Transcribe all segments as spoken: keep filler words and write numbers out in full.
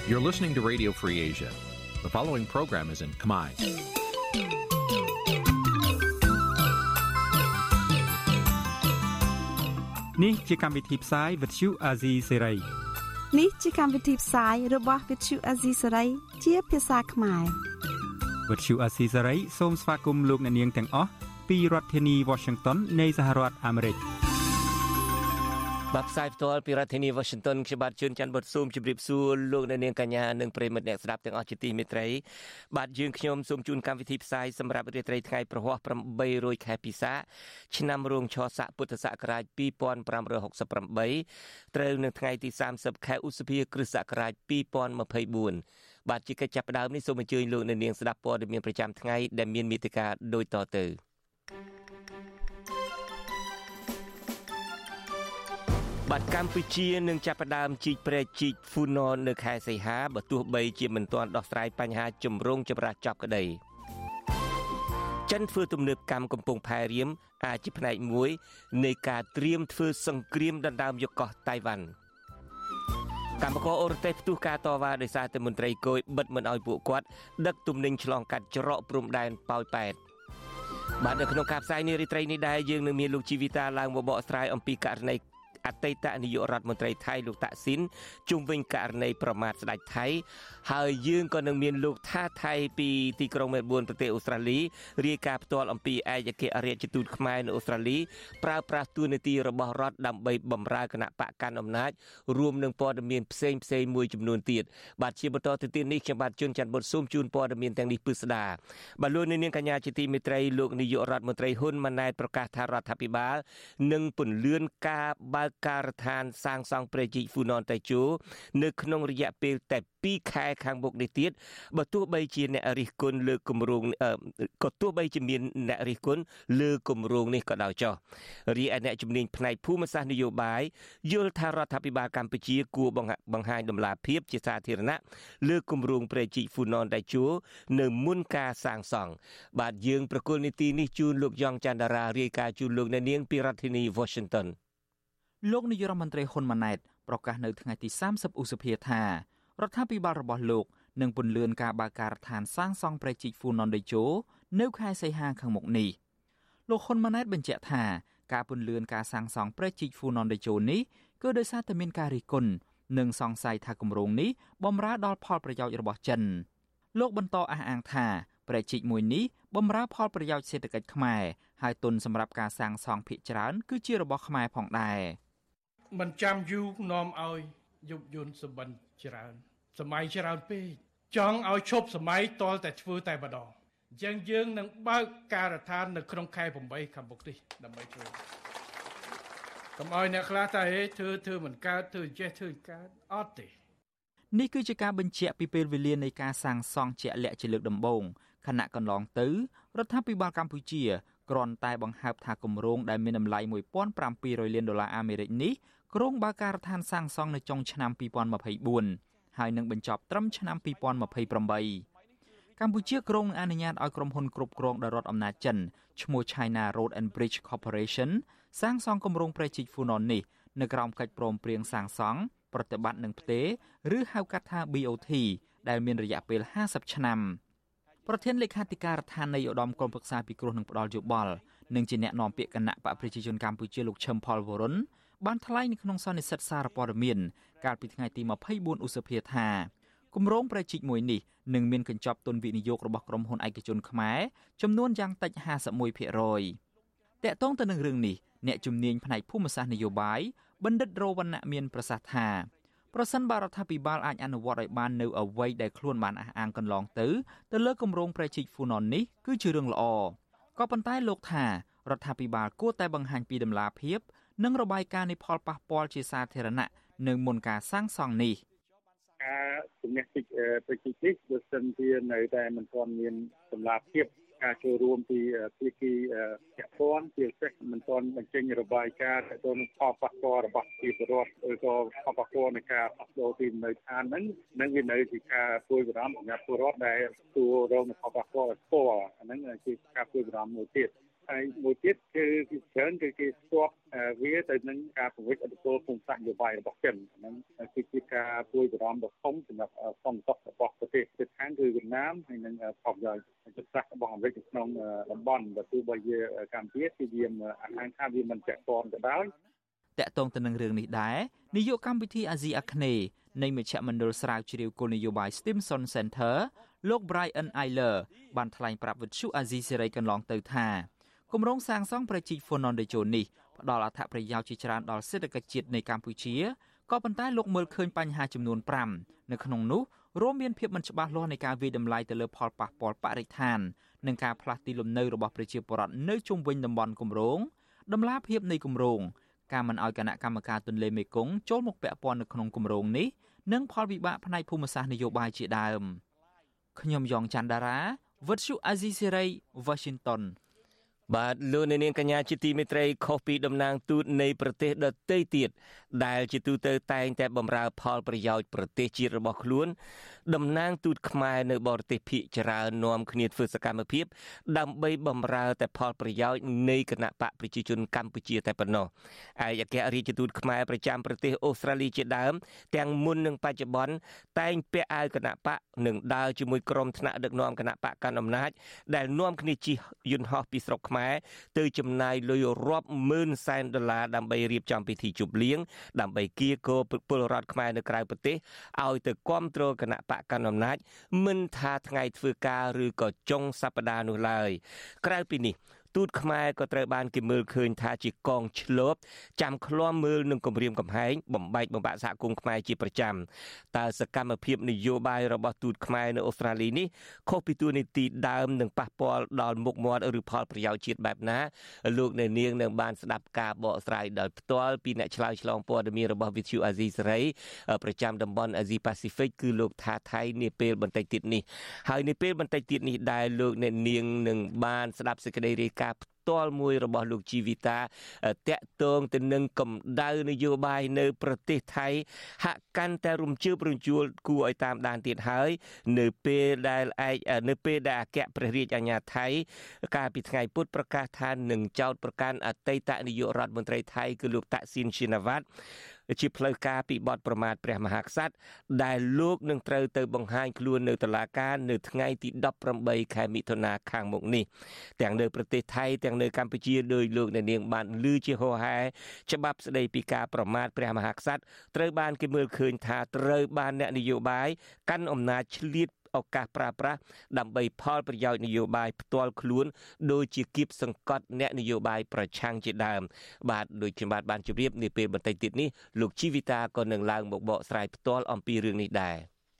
You're listening to Radio Free Asia. The following program is in Khmer. Nǐ chi càm bi tiệp xáy vệt chiu a zì sáy. Nǐ chi càm bi tiệp xáyរបស់វិទ្យុអាស៊ីសេរីជាភាសាខ្មែរវិទ្យុអាស៊ីសេរីសូមស្វាគមន៍លោកអ្នកនាងទាំងអស់ពីរដ្ឋធានី Washington នៃសហរដ្ឋអាមេរិកបាទផ្សាយផ្ទាល់ពីរដ្ឋធានី Washington ខ្ញុំបាទជួនច័ន្ទបុតស៊ូមជម្រាបសួរលោកអ្នកនាងកញ្ញានិងប្រិយមិត្តអ្នកស្ដាប់ទាំងអស់ជាទីមេត្រីបាទយើងខ្ញុំសូមជូនកម្មវិធីផ្សាយសម្រាប់រាត្រីថ្ងៃប្រហ័សប្រាំបីរោចខែពិសាឆ្នាំរោងឆស័កពុទ្ធសករាជពីរពាន់ប្រាំរយហកសិបប្រាំបីត្រូវនៅថ្ងៃទីសាមសិបខែឧសភាគ្រិស្តសករាជពីរពាន់ម្ភៃបួនបាទជាកិច្ចចាប់ផ្ដើមនេះសូមអញ្ជើញលោកអ្នកនាងស្ដាប់ព័ត៌មានប្រចាំថ្ងៃដែលមានមេត្តាដូចតទៅបាទកម្ពុជានឹងចាប់ផ្ដើមជីកព្រែកជីកហ្វូណននៅខែសីហាបើទោះបីជាមិនទាន់ដោះស្រាយបញ្ហាជំរងចម្រាស់ចប់ក្តីចិនធ្វើទំនើបកម្មកំពង់ផែរៀមអាចជាផ្នែកមួយនៃការត្រៀមធ្វើសង្គ្រាមដណ្ដើមយកកោះតៃវ៉ាន់កម្មករអូរ៉េតេផ្ទុះការតវ៉ាដោយសារតែមន្ត្រីគយបិទមិនអោយពួកគាត់ដឹកទំនិញឆ្លងកាត់ច្រកព្រំដែនប៉ោយប៉ែតបាទនៅក្នុងការផ្សាយនារីត្រីនេះដែរយើងនឹងមានលោកជីវីតាឡើងមកបកស្រាយអំពីករណីអតីតនាយករដ្ឋមន្ត្រីថៃលោកតាក់ស៊ីនជុំវិញករណីប្រមាថស្ដេចថៃហើយយើងក៏នឹងមានលោកថាថៃពីទីក្រុងមែលប៊នប្រទេសអូស្ត្រាលីរាយការណ៍ផ្ទាល់អំពីឯកអគ្គរដ្ឋទូតខ្មែរនៅអូស្ត្រាលីប្រើប្រាស់តួនាទីរបស់រដ្ឋដើម្បីបម្រើគណៈបកកាន់អំណាចរួមនឹងព័ត៌មានផ្សេងផ្សេងមួយចំនួនទៀតបាទជាបន្តទៅទៀតនេះខ្ញុំបាទជួនច័ន្ទបុតស៊ូមជូនព័ត៌មានទាំងនេះពិស្ដាបាទលោកនាងកញ្ញាជាទីមេត្រីលោកនាយករដ្ឋមន្ត្រីហ៊ុនម៉ាណែតប្រកាសថារដ្ឋាភិបាលនឹងពន្លឿនការបើកការដ្ឋានសាងសង់ព្រែកជីកហ្វូណនតៃជោនៅក្នុងរយៈពេលតែពីរខែខាងមុខនេះទៀតបើទោះបីជាអ្នករិះគន់លើគម្រោងក៏ទោះបីជាមានអ្នករិះគន់លើគម្រោងនេះក៏ដោយចុះរីឯអ្នកជំនាញផ្នែកភូមិសាស្ត្រនយោបាយយល់ថារដ្ឋាភិបាលកម្ពុជាគួរបង្ហាញដំណាភាពជាសាធារណៈលើគម្រោងព្រែកជីកហ្វូណនតៃជោនៅមុនការសាងសង់បាទយើងប្រកុលនីតិនេះជូនលោកយ៉ងច័ន្ទរារាយការណ៍ជូនលោកអ្នកនាងពីរដ្ឋធានី Washington លោកនាយរដ្ឋមន្ត្រីហ៊ុនម៉ាណែតប្រកាសនៅថ្ងៃទីសាមសិបឧសភាថារដ្ឋាភិបាលរបស់លោកនឹងពន្លឿនការបើកការដ្ឋានសាងសង់ព្រែកជីកហ្វូណនតៃជោនៅខែសីហាខាងមុខនេះលោកហ៊ុនម៉ាណែតបញ្ជាក់ថាការពន្លឿនការសាងសង់ព្រែកជីកហ្វូណនតៃជោនេះគឺដោយសារតែមានការរិះគន់និងសង្ស័យថាគម្រោងនេះបម្រើដល់ផលប្រយោជន៍របស់ចិនលោកបន្តអះអាងថាព្រែកជីកមួយនេះបម្រើផលប្រយោជន៍សេដ្ឋកិច្ចខ្មែរហើយទុនសម្រាប់ការសាងសង់ភាគច្រើនគឺជារបស់ខ្មែរផងដែរមិនចាំយូរនាំឲ្យយុបយន្តសម្បិនច្រើនសម័យច្រើនពេកចង់ឲ្យឈប់សម័យតលតែធ្វើតែម្ដងអញ្ចឹងយើងនឹងបើកការដ្ឋាននៅក្នុងខែប្រាំបីខាងមុខនេះដើម្បីជួយកុំឲ្យអ្នកខ្លះតែហេធ្វើធ្វើមិនកើតធ្វើចេះធ្វើកើតអត់ទេនេះគឺជាការបញ្ជាក់ពីពេលវេលានៃការសាងសង់ជាក់លាក់ជាលើកដំបូងខណៈកន្លងទៅរដ្ឋាភិបាលកម្ពុជាគ្រាន់តែបង្ហើបថាគម្រោងដែលមានតម្លៃមួយពាន់ប្រាំពីររយលានដុល្លារអាមេរិកនេះគ្រោងបើកការដ្ឋានសាងសង់នៅចុងឆ្នាំពីរពាន់ម្ភៃបួនហើយនឹងបញ្ចប់ត្រឹមឆ្នាំពីរពាន់ម្ភៃប្រាំបីកម្ពុជាគ្រោងនឹងអនុញ្ញាតឲ្យក្រុមហ៊ុនគ្រប់គ្រងដោយរដ្ឋអំណាចចិនឈ្មោះ China Road and Bridge Corporation សាងសង់គម្រោងព្រែកជីកហ្វូណននេះនៅក្រោមកិច្ចព្រមព្រៀងសាងសង់ប្រតិបត្តិនឹងផ្ទេរឬហៅកាត់ថា ប៊ី អូ ធី ដែលមានរយៈពេលហាសិបឆ្នាំប្រធានលេខាធិការដ្ឋាននៃឧត្តមក្រុមប្រឹក្សាពិគ្រោះនឹងផ្ដល់យោបល់និងជាអ្នកនាំពាក្យគណៈបកប្រជាជនកម្ពុជាលោកឈឹមផលវរុនបានថ្លែងនៅក្នុងសន្និសីទសារព័ត៌មានកាលពីថ្ងៃទីម្ភៃបួនឧសភាថាគម្រោងព្រែកជីកមួយនេះនឹងមានកញ្ចប់ទុនវិនិយោគរបស់ក្រុមហ៊ុនឯកជនខ្មែរចំនួនយ៉ាងតិចហាសិបមួយភាគរយតាក់ទងទៅនឹងរឿងនេះអ្នកជំនាញផ្នែកភូមិសាស្ត្រនយោបាយបណ្ឌិតរវណ្ណៈមានប្រសាសន៍ថាប្រសិនបើរដ្ឋាភិបាលអាចអនុវត្តឲ្យបាននៅអ្វីដែលខ្លួនបានអះអាងកន្លងទៅទៅលើគម្រោងព្រែកជីកហ្វូណននេះគឺជារឿងល្អក៏ប៉ុន្តែលោកថារដ្ឋាភិបាលគួរតែបង្ហាញពីដំណាភាពនិងរបាយការណ៍នៃផលប៉ះពាល់ជាសាធារណៈនៅមុនការសាងសង់នេះការជំនះទីប្រជិកនេះបើសិនជានៅតែមិនទាន់មានដំណាភាពការចូលរួមពីភាគីពាក់ព័ន្ធជាពិសេសមិនទាន់បញ្ចេញរបាយការណ៍ទៅនឹងផលប៉ះពាល់របស់ប្រជាពលរដ្ឋឬក៏ផលប៉ះពាល់នៃការផ្លាស់ប្ដូរទីលំនៅឋានហ្នឹងនឹងវានៅជាការព្រួយបារម្ភសម្រាប់ពលរដ្ឋដែលទទួលរងផលប៉ះពាល់ស្គាល់អាហ្នឹងជាការព្រួយបារម្ភមួយទៀតហើយមួយទៀតគឺពីច្រើនគឺគេស្គាល់វាទៅនឹងការប្រវិច្ចអធិពលភូមិសាស្ត្រនយោបាយរបស់ចិនហ្នឹងគឺជាការពួយបារម្ភដ៏ធំសម្រាប់សន្តិសុខរបស់ប្រទេសជិតខាងគឺវៀតណាមហើយនិងផលប្រយោជន៍យុទ្ធសាស្ត្ររបស់អាមេរិកក្នុងតំបន់បើទោះបីជាកម្ពុជាគឺវាអះអាងថាវាមិនពាក់ព័ន្ធក៏ដោយតាក់ទងទៅនឹងរឿងនេះដែរនាយកកម្មវិធីអាស៊ីអាគ្នេយ៍នៃមជ្ឈមណ្ឌលស្រាវជ្រាវគោលនយោបាយ Stimson Center លោក Brian Eiler បានថ្លែងប្រាប់វិទ្យុអាស៊ីសេរីកន្លងទៅថាគម្រោងសាងសង់ប្រជិក Fonondejo នេះផ្ដល់អត្ថប្រយោជន៍ជាច្រើនដល់សេដ្ឋកិច្ចជាតិនៃកម្ពុជាក៏ប៉ុន្តែលោកមើលឃើញបញ្ហាចំនួនប្រាំនៅក្នុងនោះរួមមានភាពមិនច្បាស់លាស់នៃការវិយតម្លៃទៅលើផលប៉ះពាល់បរិស្ថាននិងការផ្លាស់ទីលំនៅរបស់ប្រជាពលរដ្ឋនៅជុំវិញតំបន់គម្រោងដំណាភាពនៃគម្រោងការមិនឲ្យគណៈកម្មការទន្លេមេគង្គចូលមកពាក់ព័ន្ធនៅក្នុងគម្រោងនេះនិងផលវិបាកផ្នែកភូមិសាស្ត្រនយោបាយជាដើមខ្ញុំយ៉ងច័ន្ទដារាវិទ្យុអាស៊ីសេរី Washington បាទលោកអ្នកនាងកញ្ញាជាទីមេត្រីខុសពីតំណាងទូតនៃប្រទេសដទៃទៀតដែលជាទូទៅតែងតែបម្រើផលប្រយោជន៍ប្រទេសជាតិរបស់ខ្លួនតំណាងទូតខ្មែរនៅបរទេសភាគច្រើននាំគ្នាធ្វើសកម្មភាពដើម្បីបម្រើតែផលប្រយោជន៍នៃគណៈបកប្រជាជនកម្ពុជាតែប៉ុណ្ណោះឯកអគ្គរដ្ឋទូតខ្មែរប្រចាំប្រទេសអូស្ត្រាលីជាដើមទាំងមុននិងបច្ចុប្បន្នតែងពាក់អាវគណៈបកនិងដើរជាមួយក្រុមថ្នាក់ដឹកនាំគណៈបកកាន់អំណាចដែលនាំគ្នាជិះយន្តហោះពីស្រុកខ្មែរទៅចំណាយលុយរាប់ម៉ឺនសែនដុល្លារដើម្បីរៀបចំពិធីជប់លៀងដើម្បីគៀកោពលរដ្ឋខ្មែរនៅក្រៅប្រទេសឲ្យទៅគាំទ្រគណៈបកកាន់អំណាចមិនថាថ្ងៃធ្វើការឬក៏ចុងសប្តាហ៍នោះឡើយក្រៅពីនេះទូតខ្មែរក៏ត្រូវបានគេមើលឃើញថាជាកងឆ្លប់ចាំឃ្លាំមើលនឹងគម្រាមកំហែងបំបែកបំបាក់សហគមន៍ខ្មែរជាប្រចាំតើសកម្មភាពនយោបាយរបស់ទូតខ្មែរនៅអូស្ត្រាលីនេះខុសពីទូនីតិដើមនិងប៉ះពាល់ដល់មុខមាត់ឬផលប្រយោជន៍ជាតិបែបណាលោកអ្នកនាងនឹងបានស្ដាប់ការបកស្រាយដោយផ្ទាល់ពីអ្នកឆ្លើយឆ្លងព័ត៌មានរបស់ Vithu Azizi Saray ប្រចាំតំបន់ Asia Pacific គឺលោកថាថៃនាពេលបន្តិចទៀតនេះហើយនាពេលបន្តិចទៀតនេះដែលលោកអ្នកនាងនឹងបានស្ដាប់សេចក្តីរាយការណ៍ផ្ទាល់មួយរបស់លោកជីវីតាតាក់ទងទៅនឹងកម្ដៅនយោបាយនៅប្រទេសថៃហាក់កាន់តែរំជើបរំជួលគួរឲ្យតាមដានទៀតហើយនៅពេលដែលឯកនៅពេលដែលអគ្គព្រះរាជអាជ្ញាថៃកាលពីថ្ងៃពុធប្រកាសថានឹងចោទប្រកាន់អតីតនាយករដ្ឋមន្ត្រីថៃគឺលោកតាក់ស៊ីនឈីណាវ៉ាត់ជាផ្លូវការពីបទប្រមាថព្រះមហាក្សត្រដែលលោកនឹងត្រូវទៅបង្ហាញខ្លួននៅតុលាការនៅថ្ងៃទីដប់ប្រាំបីខែមិថុនាខាងមុខនេះទាំងនៅប្រទេសថៃទាំងនៅកម្ពុជាដោយលោកអ្នកនាងបានឮជាហោហែច្បាប់ស្ដីពីការប្រមាថព្រះមហាក្សត្រត្រូវបានគេមើលឃើញថាត្រូវបានអ្នកនយោបាយកាន់អំណាចឆ្លៀតឱកាសប្រើប្រាស់ដើម្បីផលប្រយោជន៍នយោបាយផ្ទាល់ខ្លួនដោយជាគៀបសង្កត់អ្នកនយោបាយប្រឆាំងជាដើមបាទដូចខ្ញុំបាទបានជម្រាបនាពេលបន្តិចទៀតនេះលោកជីវីតាក៏នឹងឡើងមកបកស្រាយផ្ទាល់អំពីរឿងនេះដែរ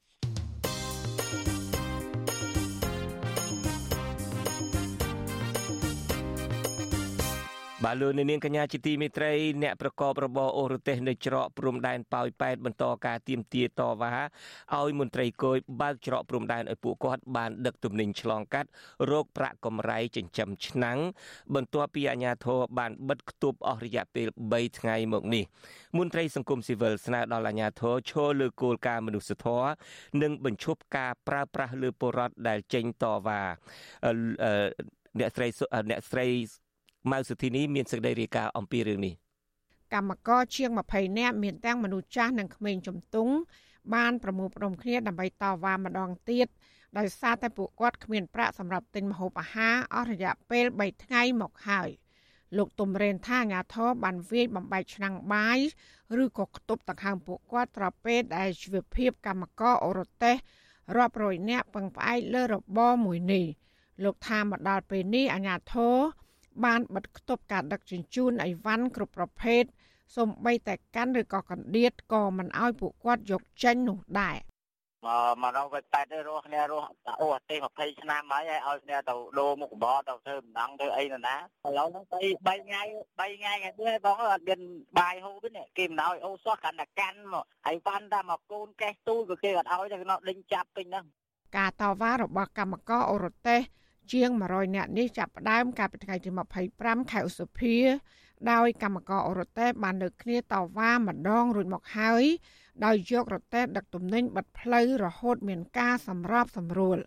បាទលោកនាងកញ្ញាជាទីមេត្រីអ្នកប្រកបរបរអូរទេសនៅច្រកព្រំដែនប៉ោយប៉ែតបន្តការទាមទារតវ៉ាឲ្យមន្ត្រីគយបើកច្រកព្រំដែនឲ្យពួកគាត់បានដឹកទំនិញឆ្លងកាត់រោគប្រាក់កម្រៃចិញ្ចឹមឆ្នាំងបន្ទាប់ពីអាជ្ញាធរបានបិទគប់អស់រយៈពេលបីថ្ងៃមកនេះមន្ត្រីសង្គមស៊ីវិលស្នើដល់អាជ្ញាធរឈលលើគោលការណ៍មនុស្សធម៌និងបញ្ឈប់ការប្រើប្រាស់លើពលរដ្ឋដែលចេញតវ៉ាអ្នកស្រីអ្នកស្រីម៉ៅសុធីនីមានសេចក្តីរាយការណ៍អំពីរឿងនេះកម្មករជាងម្ភៃនាក់មានទាំងមនុស្សចាស់និងក្មេងជំទង់បានប្រមូលផ្ដុំគ្នាដើម្បីតវ៉ាម្ដងទៀតដោយសារតែពួកគាត់គ្មានប្រាក់សម្រាប់ទិញម្ហូបអាហារអស់រយៈពេលបីថ្ងៃមកហើយលោកទុំរេនថាអាជ្ញាធរបានវាយបំបែកឆ្នាំងបាយឬក៏ខ្ទប់ដង្ហើមពួកគាត់ស្របពេលដែលជីវភាពកម្មករអូរ៉ូតេសរាប់រយនាក់ពឹងផ្អែកលើរបរមួយនេះលោកថាមកដល់ពេលនេះអាជ្ញាធរបានបិទគប់ការដឹកជញ្ជូនអីវ៉ាន់គ្រប់ប្រភេទសូម្បីតែកាន់ឬក៏កណ្ដៀតក៏មិនអោយពួកគាត់យកចេញនោះដែរមកមកដល់ទៅតែរស់គ្នារស់អូអទេម្ភៃឆ្នាំហើយឲ្យគ្នាទៅដូរមុខរបរទៅធ្វើម្ដងធ្វើអីណាណាឥឡូវហ្នឹងទៅបីថ្ងៃបីថ្ងៃហ្នឹងបងអត់មានបាយហូបទេគេមិនឲ្យអូសោះកាន់តែកាន់មកហើយបានតែមកកូនកេះទូក៏គេអត់ឲ្យតែគេដេញចាប់ពេញហ្នឹងការតវ៉ារបស់កម្មករអូរ៉ូតេសជាងមួយរយនាក់នេះចាប់ផ្ដើមកាលពីថ្ងៃទីម្ភៃប្រាំខែឧសភាដោយកម្មករអូរ៉ូតេសបានលើកគ្នាតវ៉ាម្ដងរួចមកហើយដោយយករ៉ូតេសដឹកទំនិញបិទផ្លូវរហូតមានការសម្របសម្រួល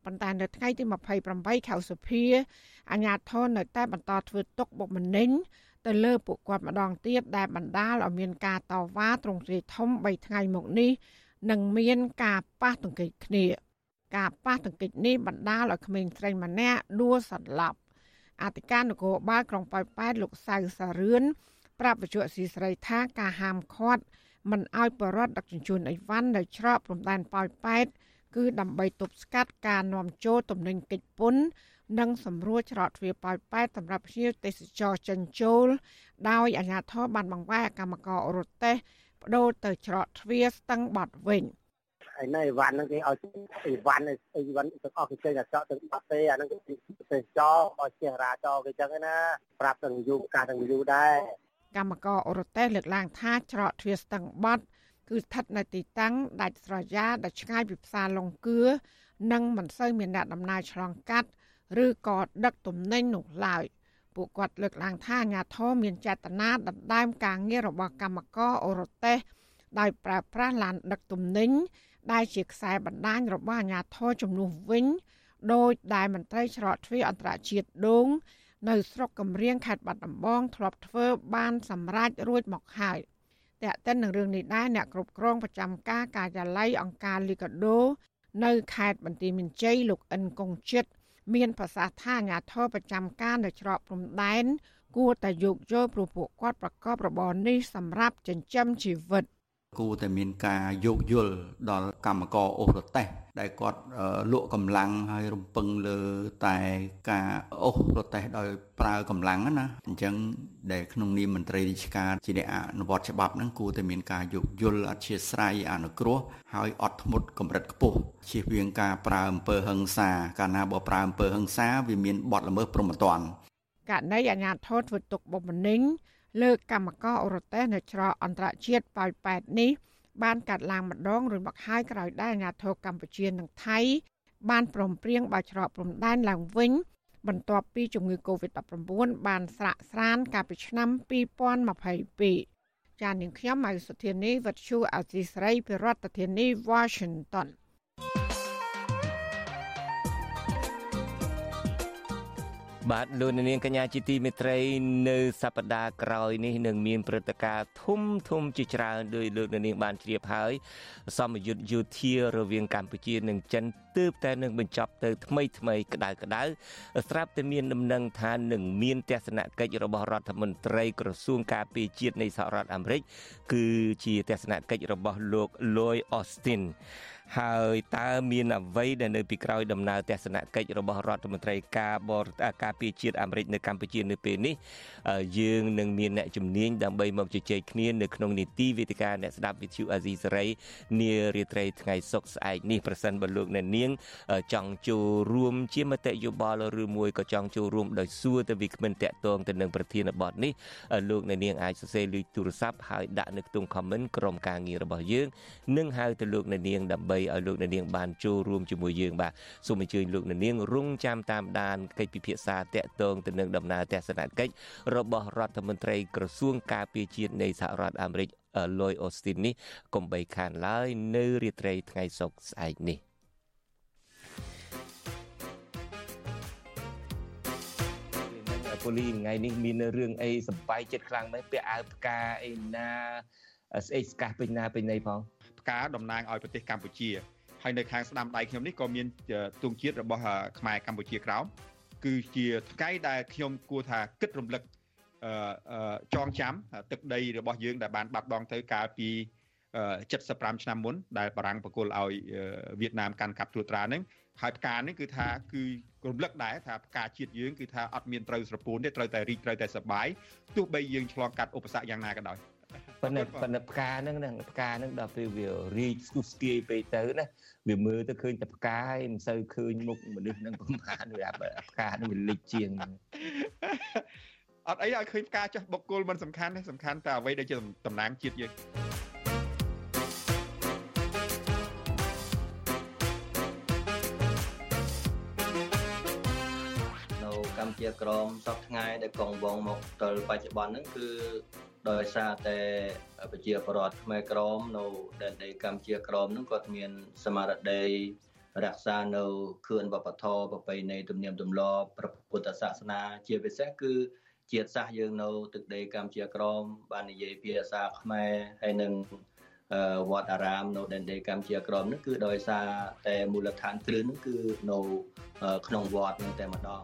ប៉ុន្តែនៅថ្ងៃទីยี่สิบแปดខែសុភាអាជ្ញាធរនៅតែបន្តធ្វើទុកបុកម្នេញទៅលើពួកគាត់ម្ដងទៀតដែលបណ្ដាលឲ្យមានការតវ៉ាទ្រង់ទ្រាយធំបីថ្ងៃមកនេះនិងមានការប៉ះទង្គិចគ្នាការប៉ះទង្គិចនេះបណ្ដាលឲ្យក្មេងស្រីម្នាក់ដួលសន្លប់អធិការនគរបាលក្រុងប៉ោយប៉ែតលោកសៅសារឿនប្រាប់វិទ្យុអស៊ីសេរីថាការហាមឃាត់មិនឲ្យបរិវត្តដឹកជញ្ជូនអីវ៉ាន់នៅច្រកព្រំដែនប៉ោយប៉ែតគឺដើម្បីទប់ស្កាត់ការនាំចូលទំនិញកិច្ចពន្ធនិងសម្រួលច្រកទ្វារប៉ោយប៉ែតសម្រាប់ភ្ញៀវទេសចរចិញ្ចូលដោយអាជ្ញាធរបានបង្វែរកម្មកររទេះបដូរទៅច្រកទ្វារស្ទឹងបត់វិញហើយនៅអីវ៉ាន់ហ្នឹងគេឲ្យអីវ៉ាន់អីវ៉ាន់ទាំងអស់គេចេញតែច្រកទៅបាត់ទេអាហ្នឹងគេទេសចរឲ្យជារាចរគេចឹងណាប្រាប់ទាំងយូរការទាំងយូរដែរកម្មករអរតេសលើកឡើងថាច្រកទ្វារស្ទឹងបត់គឺស្ថិតនៅទីតាំងដាច់ស្រយាលដែលឆ្ងាយពីផ្សារលង្កឿនិងមិនសូវមានអ្នកដំណើរឆ្លងកាត់ឬក៏ដឹកទំនិញនោះឡើយពួកគាត់លើកឡើងថាអាជ្ញាធរមានចេតនាដណ្ដើមការងាររបស់កម្មករអរតេសដោយប្រើប្រាស់ឡានដឹកទំនិញដែលជាខ្សែបណ្ដាញរបស់អាជ្ញាធរជំនួសវិញដោយដែលមន្ត្រីច្រកទ្វារអន្តរជាតិដូងនៅស្រុកកំរៀងខេត្តបាត់ដំបងធ្លាប់ធ្វើបានសម្រេចរួចមកហើយតែកតិននឹងរឿងនេះដែរអ្នកគ្រប់គ្រងប្រចាំការការិយាល័យអង្គការលីកាដូនៅខេត្តបន្ទាយមានជ័យលោកអិនកុងចិត្តមានប្រសាសន៍ថាអាជ្ញាធរប្រចាំការនៅច្រកព្រំដែនគួរតែយោគយល់ព្រោះពួកគាត់ប្រកបរបរនេះសម្រាប់ចិញ្ចឹមជីវិតគួរតែមានការយោគយល់ដល់កម្មករអូសរទេះដែលគាត់លក់កម្លាំងហើយរំពឹងលើតែការអូសរទេះដោយប្រើកម្លាំងណាអញ្ចឹងដែលក្នុងនាមមន្ត្រីរាជការជាអ្នកអនុវត្តច្បាប់ហ្នឹងគួរតែមានការយោគយល់អធ្យាស្រ័យអនុគ្រោះហើយអត់ធ្មត់កម្រិតខ្ពស់ជៀសវាងការប្រើអំពើហិង្សាកាលណាបើប្រើអំពើហិង្សាវាមានបទល្មើសព្រហ្មទណ្ឌករណីអាជ្ញាធរធ្វើទុកបុកម្នេញលើកម្មករអរតេសនៅច្រកអន្តរជាតិប៉ោយប៉ែតនេះបានកាត់ឡើងម្ដងរួចមកហើយក្រោយដែលអាជ្ញាធរកម្ពុជានិងថៃបានព្រមព្រៀងបើកច្រកព្រំដែនឡើងវិញបន្ទាប់ពីជំងឺ កូវីដ ដប់ប្រាំ៩ បានស្រាកស្រានកាលពីឆ្នាំពីរពាន់ម្ភៃពីរចាននាងខ្ញុំម៉ៅសុធានីវັດឈូអាស៊ីសេរីពីរដ្ឋធានី Washington បាទលោកនាងកញ្ញាជាទីមេត្រីនៅសប្តាហ៍ក្រោយនេះនឹងមានព្រឹត្តិការណ៍ធំធំជាច្រើនដោយលោកនាងបានជ្រាបហើយសម្ពយុទ្ធយោធារវាងកម្ពុជានិងចិនទើបតែនឹងបញ្ចប់ទៅថ្មីថ្មីក្តៅក្តៅស្រាប់តែមានដំណឹងថានឹងមានទស្សនកិច្ចរបស់រដ្ឋមន្ត្រីក្រសួងការពារជាតិនៃសហរដ្ឋអាមេរិកគឺជាទស្សនកិច្ចរបស់លោក Lloyd Austinហើយតើមានអ្វីដែលនៅពីក្រោយដំណើរទស្សនកិច្ចរបស់រដ្ឋមន្ត្រីការបរការពារជាតិអាមេរិកនៅកម្ពុជានៅពេលនេះយើងនឹងមានអ្នកជំនាញដើម្បីមកជជែកគ្នានៅក្នុងនីតិវេទិកាអ្នកស្ដាប់វិទ្យុអាស៊ីសេរីនារាត្រីថ្ងៃសុក្រស្អែកនេះប្រសិនបើលោកអ្នកនាងចង់ចូលរួមជាមតិយោបល់ឬមួយក៏ចង់ចូលរួមដោយសួរទៅវិក្កាមិនតាក់ទងទៅនឹងប្រធានបទនេះលោកអ្នកនាងអាចសរសេរលេខទូរស័ព្ទហើយដាក់នៅក្នុង comment ក្រុមការងាររបស់យើងនឹងហៅទៅលោកអ្នកនាងដើម្បីឲ្យលោកអ្នកនាងបានចូលរួមជាមួយយើងបាទសូមអញ្ជើញលោកអ្នកនាងរងចាំតាមដានកិច្ចពិភាក្សាតាក់ទងទៅនឹងដំណើរទស្សនកិច្ចរបស់រដ្ឋមន្ត្រីក្រសួងការពារជាតិនៃសហរដ្ឋអាមេរិក Lloyd Austin នេះកុំបីខានឡើយនៅរាត្រីថ្ងៃសុក្រស្អែកនេះប៉ូលីថ្ងៃនេះមានរឿងអីសប្បាយចិត្តខ្លាំងមែនពាក់អាវផ្កាអីណាស្អីស្កាសពេញណាពេញណីផងផ្កាតំណាងឲ្យប្រទេសកម្ពុជាហើយនៅខាងស្ដាំដៃខ្ញុំនេះក៏មានទង់ជាតិរបស់ខ្មែរកម្ពុជាក្រោមគឺជាថ្ងៃដែលខ្ញុំគួរថាគិតរំលឹកចងចាំទឹកដីរបស់យើងដែលបានបាត់បង់ទៅកាលពី七十五ឆ្នាំមុនដែលបារាំងបកគលឲ្យវៀតណាមកាន់កាប់ត្រួតត្រាហ្នឹងហើយផ្កានេះគឺថាគឺរំលឹកដែរថាផ្កាជាតិយើងគឺថាអត់មានត្រូវស្រពោនទេត្រូវតែរីកត្រូវតែសប្បាយទោះបីយើងឆ្លងកាត់ឧបសគ្គយ៉ាងណាក៏ដោយប៉ុន្តែប៉ុន្តែផ្កាហ្នឹងហ្នឹងផ្កាហ្នឹងដល់ពេលវារីកស្ទុះស្ទាយពេកទៅណាវាមើលទៅឃើញតែផ្កាហើយមិនសូវឃើញមុខមនុស្សហ្នឹងប្រហែលវាផ្កាហ្នឹងវាលិចជាងអត់អីឲ្យឃើញផ្កាចុះបុគ្គលមិនសំខាន់ទេសំខាន់តែអ្វីដែលជាតំណាងជាតិយើងនៅកម្ពុជាក្រមសពថ្ងៃដែលកងវងមកដល់បច្ចុប្បន្នហ្នឹងគឺដោយសារតែប្រជាពលរដ្ឋខ្មែរក្រមនៅដែនដីកម្ពុជាក្រមហ្នឹងគាត់មានស្មារតីរក្សានៅខឿនវប្បធម៌ប្រពៃណីទំនៀមទម្លាប់ព្រះពុទ្ធសាសនាជាពិសេសគឺជាតិសាសន៍យើងនៅទឹកដីកម្ពុជាក្រមបាននិយាយភាសាខ្មែរហើយនឹងវត្តអារាមនៅដែនដីកម្ពុជាក្រមនោះគឺដោយសារតែមូលដ្ឋានគ្រឹះនោះគឺនៅក្នុងវត្តនោះតែម្ដង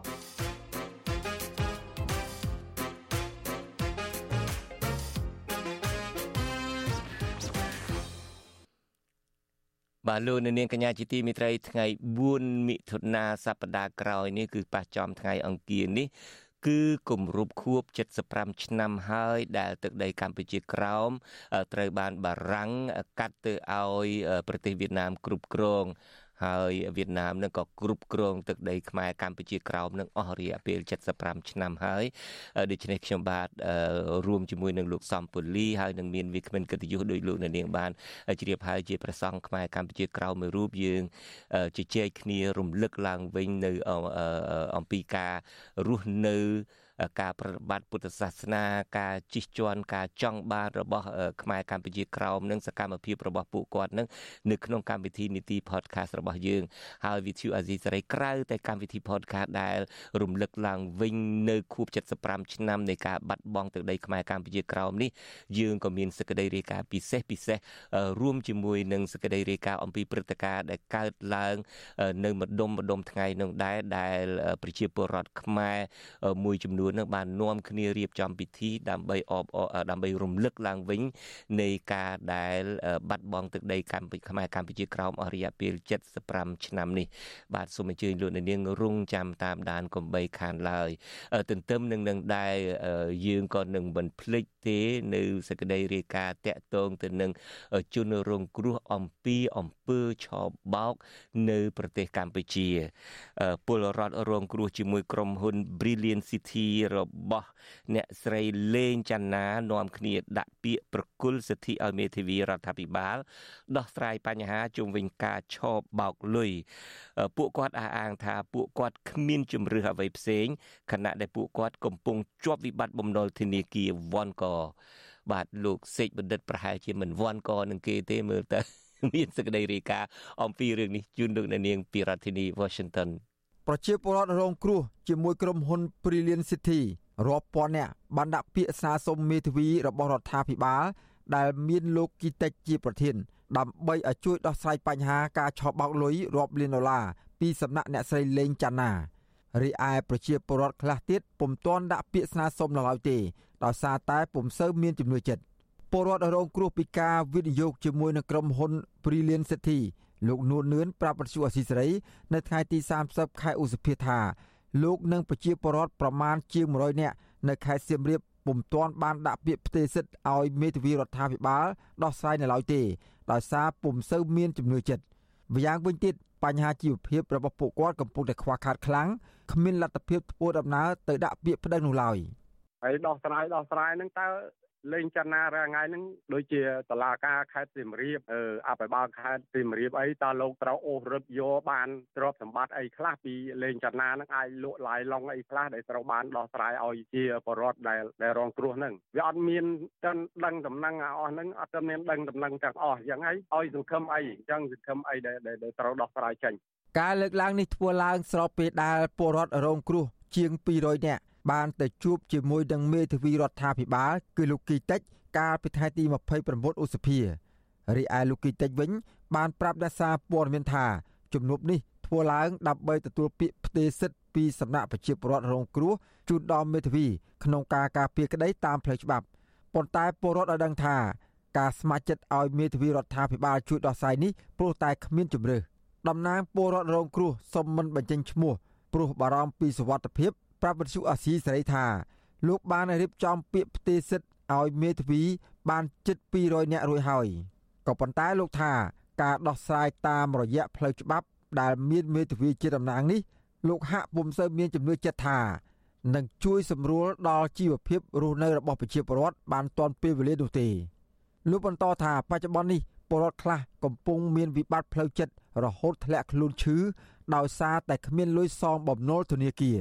បាទលោកនាងកញ្ញាជាទីមេត្រីថ្ងៃបួនមិថុនាសប្តាហ៍ក្រោយនេះគឺប៉ះចំថ្ងៃអង្គារនេះគឺគម្រប់ខួបเจ็ดสิบห้าឆ្នាំហើយដែលទឹកដីកម្ពុជាក្រោមត្រូវបានបារាំងកាត់ទៅឲ្យប្រទេសវៀតណាមគ្រប់គ្រងហើយវៀតណាមនឹងក៏គ្រប់គ្រងទឹកដីខ្មែរកម្ពុជាក្រោមនឹងអស់រយៈពេលเจ็ดสิบห้าឆ្នាំហើយដូច្នេះខ្ញុំបាទរួមជាមួយនឹងលោកសំពូលីហើយនឹងមានវាគ្មិនកិត្តិយសដោយលោកនាងបានជ្រាបហើយជាព្រះសង្ឃខ្មែរកម្ពុជាក្រោមមួយរូបយើងជជែកគ្នារំលឹកឡើងវិញនៅអំពីការរស់នៅការប្រតិបត្តិពុទ្ធសាសនាការជិះជាន់ការចង់បានរបស់ខ្មែរកម្ពុជាក្រោមនិងសកម្មភាពរបស់ពួកគាត់នឹងនៅក្នុងកម្មវិធីនីតិ podcast របស់យើងហើយវិទ្យុអាស៊ីសេរីក្រៅតែកម្មវិធី podcast ដែលរំលឹកឡើងវិញនៅខួបเจ็ดสิบห้าឆ្នាំនៃការបាត់បង់ទឹកដីខ្មែរកម្ពុជាក្រោមនេះយើងក៏មានសេចក្តីរាយការណ៍ពិសេសពិសេសរួមជាមួយនឹងសេចក្តីរាយការណ៍អំពីព្រឹត្តិការណ៍ដែលកើតឡើងនៅម្ដុំម្ដុំថ្ងៃនោះដែរដែលប្រជាពលរដ្ឋខ្មែរមួយចំនួននឹងបាននាំគ្នារៀបចំពិធីដើម្បីអបដើម្បីរំលឹកឡើងវិញនៃការដែលបាត់បង់ទឹកដីកម្ពុជាខ្មែរកម្ពុជាក្រោមអស់រយៈពេលเจ็ดสิบห้าឆ្នាំនេះបាទសូមអញ្ជើញលោកអ្នកនាងរងចាំតាមដានកុំបីខានឡើយទន្ទឹមនឹងនឹងដែរយើងក៏នឹងមិនភ្លេចទេនៅសេចក្តីរាយការណ៍តាក់ទងទៅនឹងជនរងគ្រោះអំពីអំពើឆបោកនៅប្រទេសកម្ពុជាពលរដ្ឋរងគ្រោះជាមួយក្រុមហ៊ុន Brilliant City របស់អ្នកស្រីលេងច័ន្ទណានាំគ្នាដាក់ពាក្យប្រគល់សិទ្ធិឲ្យមេធាវីរដ្ឋាភិបាលដោះស្រាយបញ្ហាជុំវិញការឆបោកលុយពួកគាត់អះអាងថាពួកគាត់គ្មានជំរឿសអ្វីផ្សេងខណៈដែលពួកគាត់កំពុងជាប់វិបត្តិបំណុលធនាគារវ៉ាន់កបាទលោកសេកបណ្ឌិតប្រហែលជាមិនវ៉ាន់កនឹងគេទេមើលទៅមានសេចក្តីរាយការណ៍អំពីរឿងនេះជូនលោកអ្នកនាងពីរដ្ឋធានី Washington ប្រជាពលរដ្ឋរងគ្រោះជាមួយក្រុមហ៊ុន Brilliant City រាប់ពាន់នាក់បានដាក់ពាក្យស្នើសុំមេធាវីរបស់រដ្ឋាភិបាលដែលមានលោកគីតិចជាប្រធានដើម្បីឲ្យជួយដោះស្រាយបញ្ហាការឆបោកលុយរាប់លានដុល្លារពីសំណាក់អ្នកស្រីលេងច័ន្ទណារីឯប្រជាពលរដ្ឋខ្លះទៀតពុំទាន់ដាក់ពាក្យស្នើសុំនៅឡើយទេដោយសារតែពុំសូវមានជំនឿចិត្តពលរដ្ឋរងគ្រោះពីការវិនិយោគជាមួយនឹងក្រុមហ៊ុន Brilliant City លោកនួននឿនប្រាប់វិទ្យុអស៊ីសេរីនៅថ្ងៃទីសាមសិបខែឧសភាថាលោកនិងប្រជាពលរដ្ឋប្រមាណជាងមួយរយនាក់នៅខេត្តសៀមរាបពុំទាន់បានដាក់ពាក្យផ្ទេរសិទ្ធិឲ្យមេធាវីរដ្ឋាភិបាលដោះស្រាយនៅឡើយទេដោយសារពុំសូវមានជំនឿចិត្តម្យ៉ាងវិញទៀតបញ្ហាជីវភាពរបស់ពួកគាត់កំពុងតែខ្វះខាតខ្លាំងគ្មានលទ្ធភាពធ្វើដំណើរទៅដាក់ពាក្យប្តឹងនោះឡើយហើយដោះស្រាយដោះស្រាយនឹងតើលេងច័ន្ទណារាល់ថ្ងៃហ្នឹងដូចជាតឡាការខេត្តសៀមរាបអឺអភិបាលខេត្តសៀមរាបអីតើលោកត្រូវអូសរឹបយកបានទ្រព្យសម្បត្តិអីខ្លះពីលេងច័ន្ទណាហ្នឹងអាចលក់ឡាយឡុងអីខ្លះដែលត្រូវបានដោះស្រាយឲ្យជាបរិវត្តដែលដែលរងគ្រោះហ្នឹងវាអត់មានដឹងដឹងដំណឹងអស់ហ្នឹងអត់មានដឹងដំណឹងទាំងអស់អញ្ចឹងហើយឲ្យសង្ឃឹមអីអញ្ចឹងសង្ឃឹមអីដែលដែលត្រូវដោះស្រាយចេញការលើកឡើងនេះធ្វើឡើងស្របពេលដែលពលរដ្ឋរងគ្រោះជាងពីររយនាក់បានទៅជួបជាមួយនឹងមេធាវីរដ្ឋាភិបាលគឺលោកគីតិចកាលពីថ្ងៃទីម្ភៃប្រាំឧសភារីឯលោកគីតិចវិញបានប្រាប់អ្នកសារព័ត៌មានថាជំនួបនេះធ្វើឡើងដើម្បីទទួលពាក្យផ្ទេរសិទ្ធិពីសំណាក់ប្រជាពលរដ្ឋរងគ្រោះជូនដល់មេធាវីក្នុងការការពារក្តីតាមផ្លូវច្បាប់ប៉ុន្តែពលរដ្ឋឲ្យដឹងថាការស្ម័គ្រចិត្តឲ្យមេធាវីរដ្ឋាភិបាលជួយដោះស្រាយនេះព្រោះតែគ្មានជំរឿសតំណាងពលរដ្ឋរងគ្រោះសុំមិនបញ្ចេញឈ្មោះព្រោះបារម្ភពីសុវត្ថិភាពប្រាប់វិទ្យុអាស៊ីសេរីថាលោកបានរៀបចំពាក្យផ្ទេរសិទ្ធិឲ្យមេធាវីបានជិតពីររយនាក់រួចហើយក៏ប៉ុន្តែលោកថាការដោះស្រាយតាមរយៈផ្លូវច្បាប់ដែលមានមេធាវីជាតំណាងនេះលោកហាក់ពុំសូវមានជំនឿចិត្តថានឹងជួយសម្រួលដល់ជីវភាពរស់នៅរបស់ប្រជាពលរដ្ឋបានទាន់ពេលវេលានោះទេលោកបន្តថាបច្ចុប្បន្ននេះពលរដ្ឋខ្លះកំពុងមានវិបត្តិផ្លូវចិត្តរហូតធ្លាក់ខ្លួនឈឺដោយសារតែគ្មានលុយសងបំណុលធនាគារ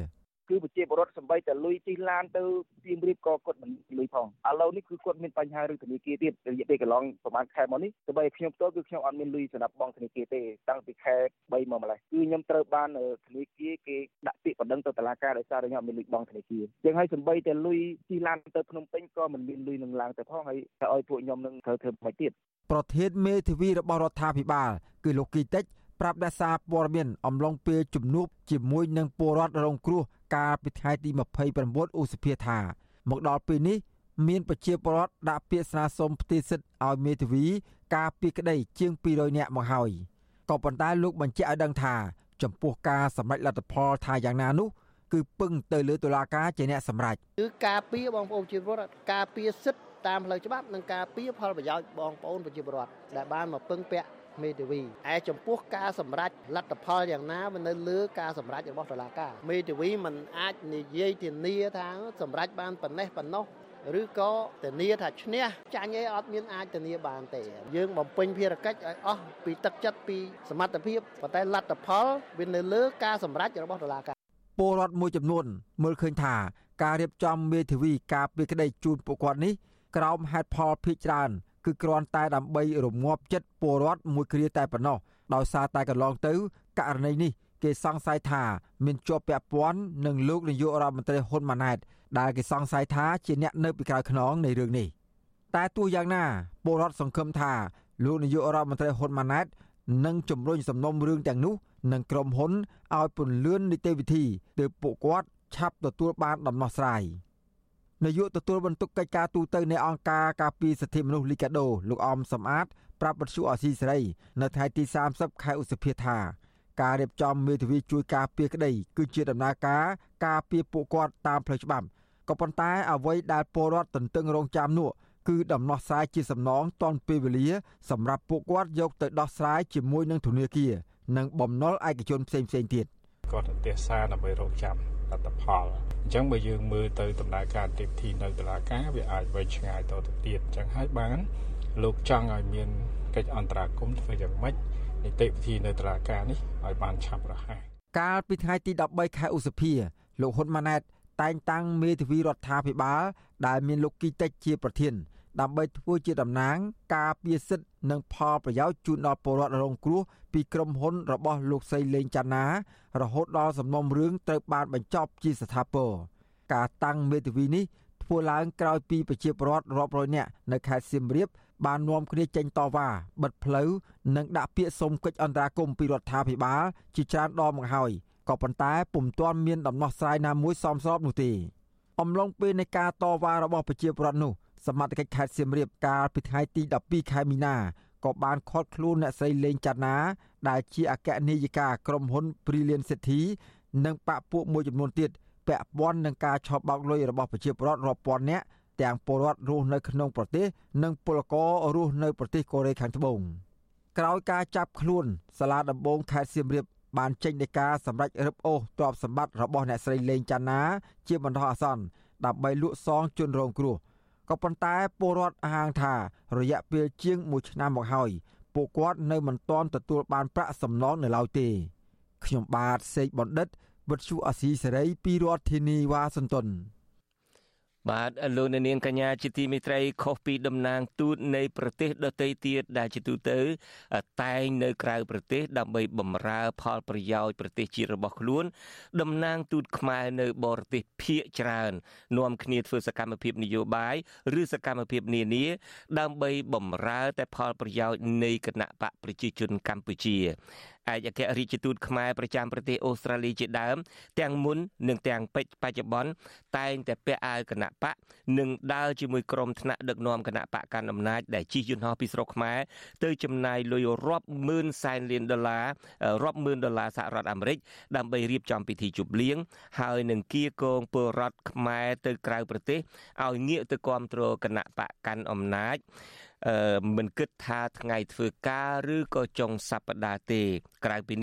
គឺប្រជាពលរដ្ឋសម្បីតែលុយជិះឡានទៅសៀមរាបក៏គាត់មិនលុយផងឥឡូវនេះគឺគាត់មានបញ្ហារឿងធនាគារទៀតរយៈពេលកន្លងប្រហែលខែមកនេះទោះបីខ្ញុំផ្ទាល់គឺខ្ញុំអត់មានលុយសម្រាប់បង់ធនាគារទេតាំងពីខែបីមកម្លេះគឺខ្ញុំត្រូវបានធនាគារគេដាក់ពាក្យបណ្ដឹងទៅតុលាការដោយសារខ្ញុំអត់មានលុយបង់ធនាគារចឹងហើយសម្បីតែលុយជិះឡានទៅភ្នំពេញក៏មិនមានលុយនឹងឡើងទៅផងហើយតែឲ្យពួកខ្ញុំនឹងត្រូវធ្វើមិនទៀតប្រធានមេធាវីរបស់រដ្ឋាភិបាលគឺលោកគីតិចប្រាប់អ្នកសារព័ត៌មានអំឡុងពេលជំនួបជាមួយនឹងពលរដ្ឋរងគ្រោះកាលពីថ្ងៃទីម្ភៃប្រាំបួនឧសភាថាមកដល់ពេលនេះមានប្រជាពលរដ្ឋដាក់ពាក្យស្នើសុំផ្ទេរសិទ្ធិឲ្យមេធាវីការពីក្តីជាងពីររយនាក់មកហើយក៏ប៉ុន្តែលោកបញ្ជាក់ឲ្យដឹងថាចំពោះការសម្រេចលទ្ធផលថាយ៉ាងណានោះគឺពឹងទៅលើតុលាការជាអ្នកសម្រេចគឺការពីបងប្អូនប្រជាពលរដ្ឋការពីសិទ្ធិតាមផ្លូវច្បាប់និងការពីផលប្រយោជន៍បងប្អូនប្រជាពលរដ្ឋដែលបានមកពឹងពាក់មេធាវីឯចំពោះការសម្រេចលទ្ធផលយ៉ាងណាវានៅលើការសម្រេចរបស់តុលាការមេធាវីមិនអាចនិយាយធានាថាសម្រេចបានប៉ុណ្ណេះប៉ុណ្ណោះឬក៏ធានាថាឈ្នះចាញ់អីអត់មានអាចធានាបានទេយើងបំពេញភារកិច្ចឲ្យអស់ពីទឹកចិត្តពីសមត្ថភាពប៉ុន្តែលទ្ធផលវានៅលើការសម្រេចរបស់តុលាការពលរដ្ឋមួយចំនួនមើលឃើញថាការរៀបចំមេធាវីការពីក្តីជូនពួកគាត់នេះក្រោមហេតុផលភាគច្រើនគឺគ្រាន់តែដើម្បីរងាប់ចិត្តពលរដ្ឋមួយគ្រាតែប៉ុណ្ណោះដោយសារតែកន្លងទៅករណីនេះគេសង្ស័យថាមានជាប់ពាក់ព័ន្ធនឹងលោកនាយករដ្ឋមន្ត្រីហ៊ុនម៉ាណែតដែលគេសង្ស័យថាជាអ្នកនៅពីក្រោយខ្នងនៃរឿងនេះតែទោះយ៉ាងណាពលរដ្ឋសង្ឃឹមថាលោកនាយករដ្ឋមន្ត្រីហ៊ុនម៉ាណែតនឹងជំរុញសំណុំរឿងទាំងនោះនឹងក្រុមហ៊ុនឲ្យពន្លឿននីតិវិធីទើបពួកគាត់ឆាប់ទទួលបានដំណោះស្រាយនាយកទទួលបន្ទុកកិច្ចការទូតនៃអង្គការការពារសិទ្ធិមនុស្សលីកាដូលោកអមសំអាតប្រាប់បទសុអសីសេរីនៅថ្ងៃទីសាមសិបខែឧសភាថាការរៀបចំមេធាវីជួយការពារក្តីគឺជាដំណើរការការពារពួកគាត់តាមផ្លូវច្បាប់ក៏ប៉ុន្តែអ្វីដែលពលរដ្ឋទន្ទឹងរង់ចាំនោះគឺដំណោះស្រាយជាសំណងទាន់ពេលវេលាសម្រាប់ពួកគាត់យកទៅដោះស្រាយជាមួយនឹងធនាគារនិងបំណុលឯកជនផ្សេងៗទៀតគាត់ទៅទេសសារដើម្បីរកចាំលទ្ធផលអញ្ចឹងបើយើងមើលទៅដំណើរការទីទីនៅតុលាការវាអាចវែងឆ្ងាយតទៅទៀតអញ្ចឹងហើយបានលោកចង់ឲ្យមានកិច្ចអន្តរាគមន៍ធ្វើយ៉ាងម៉េចនីតិវិធីនៅតុលាការនេះឲ្យបានឆាប់រហ័សកាលពីថ្ងៃទីដប់បីខែឧសភាលោកហ៊ុនម៉ាណែតតែងតាំងមេធាវីរដ្ឋាភិបាលដែលមានលោកគីតិចជាប្រធានដើម្បីធ្វើជាតំណាងការពារសិទ្ធិនិងផលប្រយោជន៍ជូនដល់ពលរដ្ឋរងគ្រោះពីក្រុមហ៊ុនរបស់លោកស្រីលេងច័ន្ទណារហូតដល់សំណុំរឿងត្រូវបានបញ្ចប់ជាស្ថាពរការតាំងមេធាវីនេះធ្វើឡើងក្រោយពីប្រជាពលរដ្ឋរាប់រយនាក់នៅខេត្តសៀមរាបបាននាំគ្នាចេញតវ៉ាបិទផ្លូវនិងដាក់ពាក្យសុំកិច្ចអន្តរាគមន៍ពីរដ្ឋាភិបាលជាច្រើនដងមកហើយក៏ប៉ុន្តែពុំទាន់មានដំណោះស្រាយណាមួយសមស្របនោះទេអំឡុងពេលនៃការតវ៉ារបស់ប្រជាពលរដ្ឋនោះសមត្ថកិច្ចខេត្តសៀមរាបកាលពីថ្ងៃទីដប់ពីរខែមីនាក៏បានឃាត់ខ្លួនអ្នកស្រីលេងច័ន្ទណាដែលជាអគ្គនាយិកាក្រុមហ៊ុន Brilliant City និងបកពួកមួយចំនួនទៀតពាក់ព័ន្ធនឹងការឆបោកលុយរបស់ប្រជាពលរដ្ឋរាប់ពាន់នាក់ទាំងពលរដ្ឋរស់នៅក្នុងប្រទេសនិងពលកររស់នៅប្រទេសកូរ៉េខាងត្បូងក្រោយការចាប់ខ្លួនសាលាដំបងខេត្តសៀមរាបបានចេញដីកាសម្រេចរឹបអូសទ្រព្យសម្បត្តិរបស់អ្នកស្រីលេងច័ន្ទណាជាបណ្ដោះអាសន្នដើម្បីលក់សងជនរងគ្រោះក៏ប៉ុន្តែពលរដ្ឋអះអាងថារយៈពេលជាងមួយឆ្នាំមកហើយពួកគាត់នៅមិនទាន់ទទួលបានប្រាក់សំណងនៅឡើយទេខ្ញុំបាទសេកបណ្ឌិតវិទ្យុអាស៊ីសេរីពីរដ្ឋធានីវ៉ាស៊ីនតោនបាទលោកនាងកញ្ញាជាទីមេត្រីខុសពីតំណាងទូតនៃប្រទេសដទៃទៀតដែលជាទូទៅតែងនៅក្រៅប្រទេសដើម្បីបម្រើផលប្រយោជន៍ប្រទេសជាតិរបស់ខ្លួនតំណាងទូតខ្មែរនៅបរទេសភាគច្រើននាំគ្នាធ្វើសកម្មភាពនយោបាយឬសកម្មភាពនានាដើម្បីបម្រើតែផលប្រយោជន៍នៃគណៈបកប្រជាជនកម្ពុជាឯកអគ្គរដ្ឋទូតខ្មែរប្រចាំប្រទេសអូស្ត្រាលីជាដើមទាំងមុននិងទាំងបច្ចុប្បន្នតែងតែពាក់អាវគណៈបកនិងដើរជាមួយក្រុមថ្នាក់ដឹកនាំគណៈបកកាន់អំណាចដែលជិះយន្តហោះពីស្រុកខ្មែរទៅចំណាយលុយរាប់ម៉ឺនសែនលានដុល្លាររាប់ម៉ឺនដុល្លារសហរដ្ឋអាមេរិកដើម្បីរៀបចំពិធីជប់លៀងហើយនឹងគៀកងពលរដ្ឋខ្មែរទៅក្រៅប្រទេសឲ្យងាកទៅគាំទ្រគណៈបកកាន់អំណាចអឺមិនគិតថាថ្ងៃធ្វើការឬក៏ចុងសប្តាហ៍ទេក្រៅពីនេះ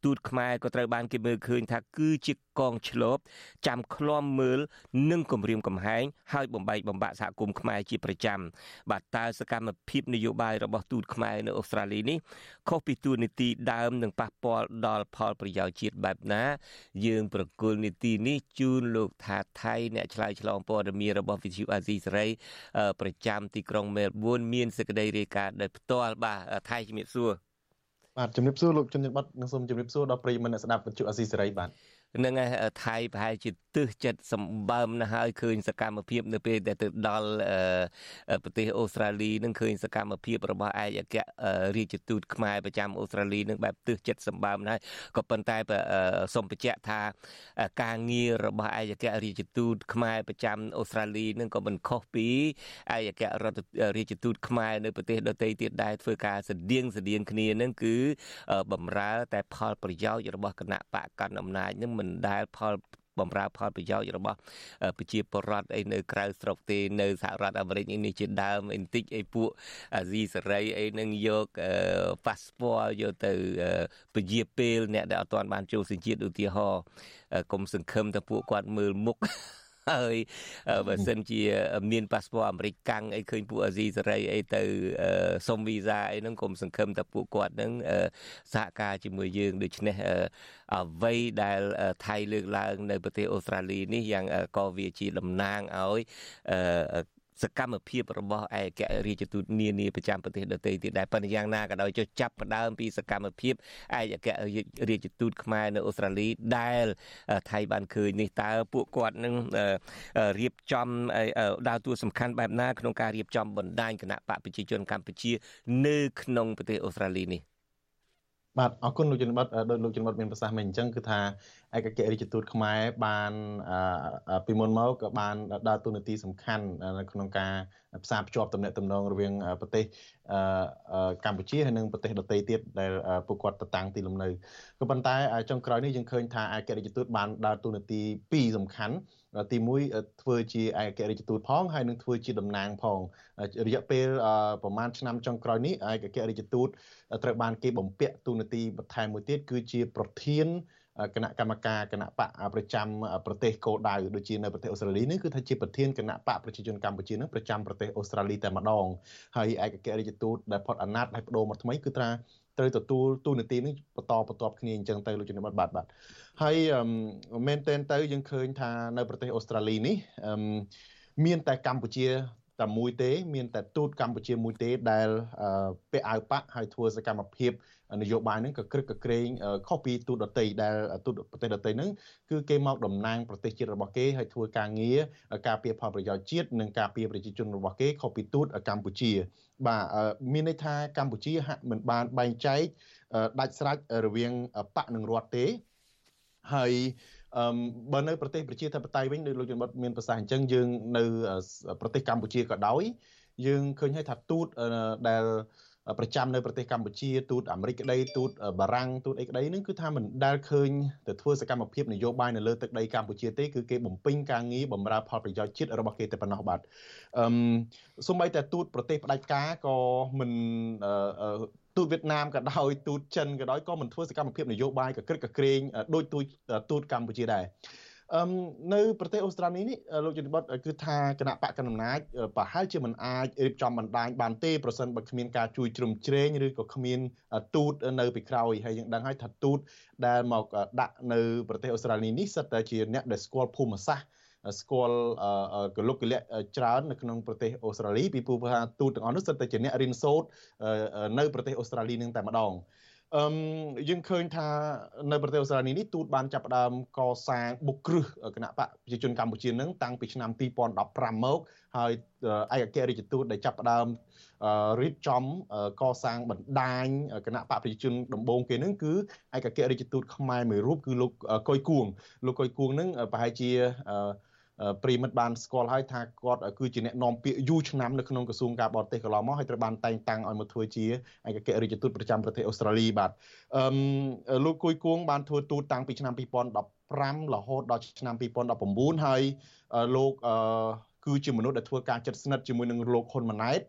ទូតខ្មែរក៏ត្រូវបានគេមើលឃើញថាគឺជាកងឆ្លប់ចាំឃ្លាំមើលនិងគម្រាមកំហែងហើយបំបែកបំបាក់សហគមន៍ខ្មែរជាប្រចាំបាទតើសកម្មភាពនយោបាយរបស់ទូតខ្មែរនៅអូស្ត្រាលីនេះខុសពីទូតនីតិដើមនិងប៉ះពាល់ដល់ផលប្រយោជន៍ជាតិបែបណាយើងប្រគល់នីតិនេះជូនលោកថាថៃអ្នកឆ្លើយឆ្លងព័ត៌មានរបស់វិទ្យុអាស៊ីសេរីប្រចាំទីក្រុងមែលប៊នមានសេចក្តីរាយការណ៍ដោយផ្ទាល់បាទថៃជំរាបសួរបាទជំរាបសួរលោកជនជាតិបាត់និងសូមជំរាបសួរដល់ប្រិយមិត្តអ្នកស្ដាប់វិទ្យុអាស៊ីសេរីបាទនឹងឯថៃប្រហែលជាទឹះចិត្តសម្បើមណាស់ហើយឃើញសកម្មភាពនៅពេលដែលទៅដល់ប្រទេសអូស្ត្រាលីនឹងឃើញសកម្មភាពរបស់ឯកអគ្គរដ្ឋទូតខ្មែរប្រចាំអូស្ត្រាលីនឹងបែបទឹះចិត្តសម្បើមណាស់ក៏ប៉ុន្តែសូមបញ្ជាក់ថាការងាររបស់ឯកអគ្គរដ្ឋទូតខ្មែរប្រចាំអូស្ត្រាលីនឹងក៏មិនខុសពីឯកអគ្គរដ្ឋទូតខ្មែរនៅប្រទេសដទៃទៀតដែរធ្វើការស្តៀងស្តៀងគ្នានឹងគឺបំរើតែផលប្រយោជន៍របស់គណៈបកកណ្ដាលអំណាចនឹងមិនដែលផលបំរើផលប្រយោជន៍របស់ប្រជាពលរដ្ឋអីនៅក្រៅស្រុកទេនៅសហរដ្ឋអាមេរិកនេះជាដើមអីបន្តិចអីពួកអាស៊ីសេរីអីនឹងយកប៉ាសពតយកទៅពជាពេលអ្នកដែលអត់ទាន់បានចូលសញ្ជាតិឧទាហរណ៍កុំសង្ឃឹមថាពួកគាត់មើលមុខហើយបើសិនជាមានប៉ាសពតអាមេរិកកាំងអីឃើញពួកអាស៊ីសេរីអីទៅសុំវីសាអីហ្នឹងកុំសង្ឃឹមថាពួកគាត់ហ្នឹងសហការជាមួយយើងដូច្នេះអ្វីដែលថៃលើកឡើងនៅប្រទេសអូស្ត្រាលីនេះយ៉ាងក៏វាជាតំណាងឲ្យសកម្មភាពរបស់ឯកអគ្គរដ្ឋទូតនានាប្រចាំប្រទេសដទៃទៀតដែរប៉ុន្តែយ៉ាងណាក៏ដោយចុះចាប់ផ្ដើមពីសកម្មភាពឯកអគ្គរដ្ឋទូតខ្មែរនៅអូស្ត្រាលីដែលថៃបានឃើញនេះតើពួកគាត់នឹងរៀបចំដើរតួសំខាន់បែបណាក្នុងការរៀបចំបណ្ដាញគណៈបកប្រជាជនកម្ពុជានៅក្នុងប្រទេសអូស្ត្រាលីនេះបាទអរគុណលោកជនបតដោយលោកជនបតមានប្រសាសន៍មិនអញ្ចឹងគឺថាឯកអគ្គរដ្ឋទូតខ្មែរបានពីមុនមកក៏បានដើរតួនាទីសំខាន់នៅក្នុងការផ្សារភ្ជាប់ទំនាក់ទំនងរវាងប្រទេសកម្ពុជាហើយនិងប្រទេសដទៃទៀតដែលពួកគាត់ទៅតាំងទីលំនៅក៏ប៉ុន្តែចុងក្រោយនេះយើងឃើញថាឯកអគ្គរដ្ឋទូតបានដើរតួនាទីពីរសំខាន់ទីមួយធ្វើជាឯកអគ្គរដ្ឋទូតផងហើយនឹងធ្វើជាតំណាងផងរយៈពេលប្រហែលឆ្នាំចុងក្រោយនេះឯកអគ្គរដ្ឋទូតត្រូវបានគេបំពាក់តួនាទីបន្ថែមមួយទៀតគឺជាប្រធានគណៈកម្មការគណៈបកប្រចាំប្រទេសគោលដៅដូចជានៅប្រទេសអូស្ត្រាលីនេះគឺថាជាប្រធានគណៈបកប្រជាជនកម្ពុជានឹងប្រចាំប្រទេសអូស្ត្រាលីតែម្ដងហើយឯកអគ្គរដ្ឋទូតដែលផុតអាណត្តិហើយបដូរមកថ្មីគឺថាត្រូវទទួលតួនាទីនេះបន្តបន្ទាប់គ្នាអញ្ចឹងទៅលោកជំនាញបាទបាទហើយមែនទែនទៅយើងឃើញថានៅប្រទេសអូស្ត្រាលីនេះមានតែកម្ពុជាតែមួយទេមានតែទូតកម្ពុជាមួយទេដែលពាក់អាវប៉ាក់ហើយធ្វើសកម្មភាពនយោបាយហ្នឹងក៏ក្រឹកក៏ក្រែងខុសពីទូតដតីដែលទូតប្រទេសដតីហ្នឹងគឺគេមកតំណាងប្រទេសជាតិរបស់គេហើយធ្វើការងារការពារផលប្រយោជន៍ជាតិនិងការពារប្រជាជនរបស់គេខុសពីទូតកម្ពុជាបាទមានន័យថាកម្ពុជាហាក់មិនបានបែងចែកដាច់ស្រេចរវាងបកនិងរដ្ឋទេហើយអឺបើនៅប្រទេសប្រជាធិបតេយ្យវិញដោយលោកជនបតមានប្រសាសន៍អញ្ចឹងយើងនៅប្រទេសកម្ពុជាក៏ដោយយើងឃើញហើយថាទូតដែលប្រចាំនៅប្រទេសកម្ពុជាទូតអាមេរិកក្តីទូតបារាំងទូតអីក្តីហ្នឹងគឺថាមិនដែលឃើញទៅធ្វើសកម្មភាពនយោបាយនៅលើទឹកដីកម្ពុជាទេគឺគេបំពេញការងារបម្រើផលប្រយោជន៍ជាតិរបស់គេតែប៉ុណ្ណោះបាទអឺសូម្បីតែទូតប្រទេសផ្ដាច់ការក៏មិនទូតវៀតណាមក៏ដោយទូតចិនក៏ដោយក៏មិនធ្វើសកម្មភាពនយោបាយក៏ក្រឹកក៏ក្រែងដោយទូតទូតកម្ពុជាដែរអឺនៅប្រទេសអូស្ត្រាលីនេះលោកជំនាញគឺថាគណៈបកកណ្ដាលអំណាចប្រហែលជាមិនអាចរៀបចំបណ្ដាញបានទេប្រសិនបើគ្មានការជួយជ្រោមជ្រែងឬក៏គ្មានទូតនៅពីក្រោយហើយយើងដឹងហើយថាទូតដែលមកដាក់នៅប្រទេសអូស្ត្រាលីនេះសិតតែជាអ្នកដែលស្គាល់ភូមិសាស្ត្រស្គាល់កលុកកលៈច្រើននៅក្នុងប្រទេសអូស្ត្រាលីពីព្រោះថាទូតទាំងអស់នោះសិតតែជាអ្នករៀនសូត្រនៅប្រទេសអូស្ត្រាលីនឹងតែម្ដងអឺយើងឃើញថានៅប្រទេសអូស្ត្រាលីនេះទូតបានចាប់ផ្ដើមកសាងបុកគ្រឹះគណៈបកប្រជាជនកម្ពុជានឹងតាំងពីឆ្នាំពីរពាន់ដប់ប្រាំមកហើយឯកអគ្គរដ្ឋទូតដែលចាប់ផ្ដើមរៀបចំកសាងបណ្ដាញគណៈបកប្រជាជនដំបូងគេនឹងគឺឯកអគ្គរដ្ឋទូតខ្មែរមួយរូបគឺលោកកុយគួងលោកកុយគួងនឹងប្រហែលជាប្រិមិត្តបានស្គាល់ហើយថាគាត់គឺជាអ្នកនាំពាក្យយូរឆ្នាំនៅក្នុងក្រសួងការបរទេសកន្លងមកហើយត្រូវបានតែងតាំងឲ្យមកធ្វើជាឯកអគ្គរដ្ឋទូតប្រចាំប្រទេសអូស្ត្រាលីបាទអឺលោកគួយគួងបានធ្វើទូតតាំងពីឆ្នាំពីរពាន់ដប់ប្រាំរហូតដល់ឆ្នាំពីរពាន់ដប់ប្រាំហើយលោកអឺគឺជាមនុស្សដែលធ្វើការជិតស្និទ្ធជាមួយនឹងលោកហ៊ុនម៉ាណែត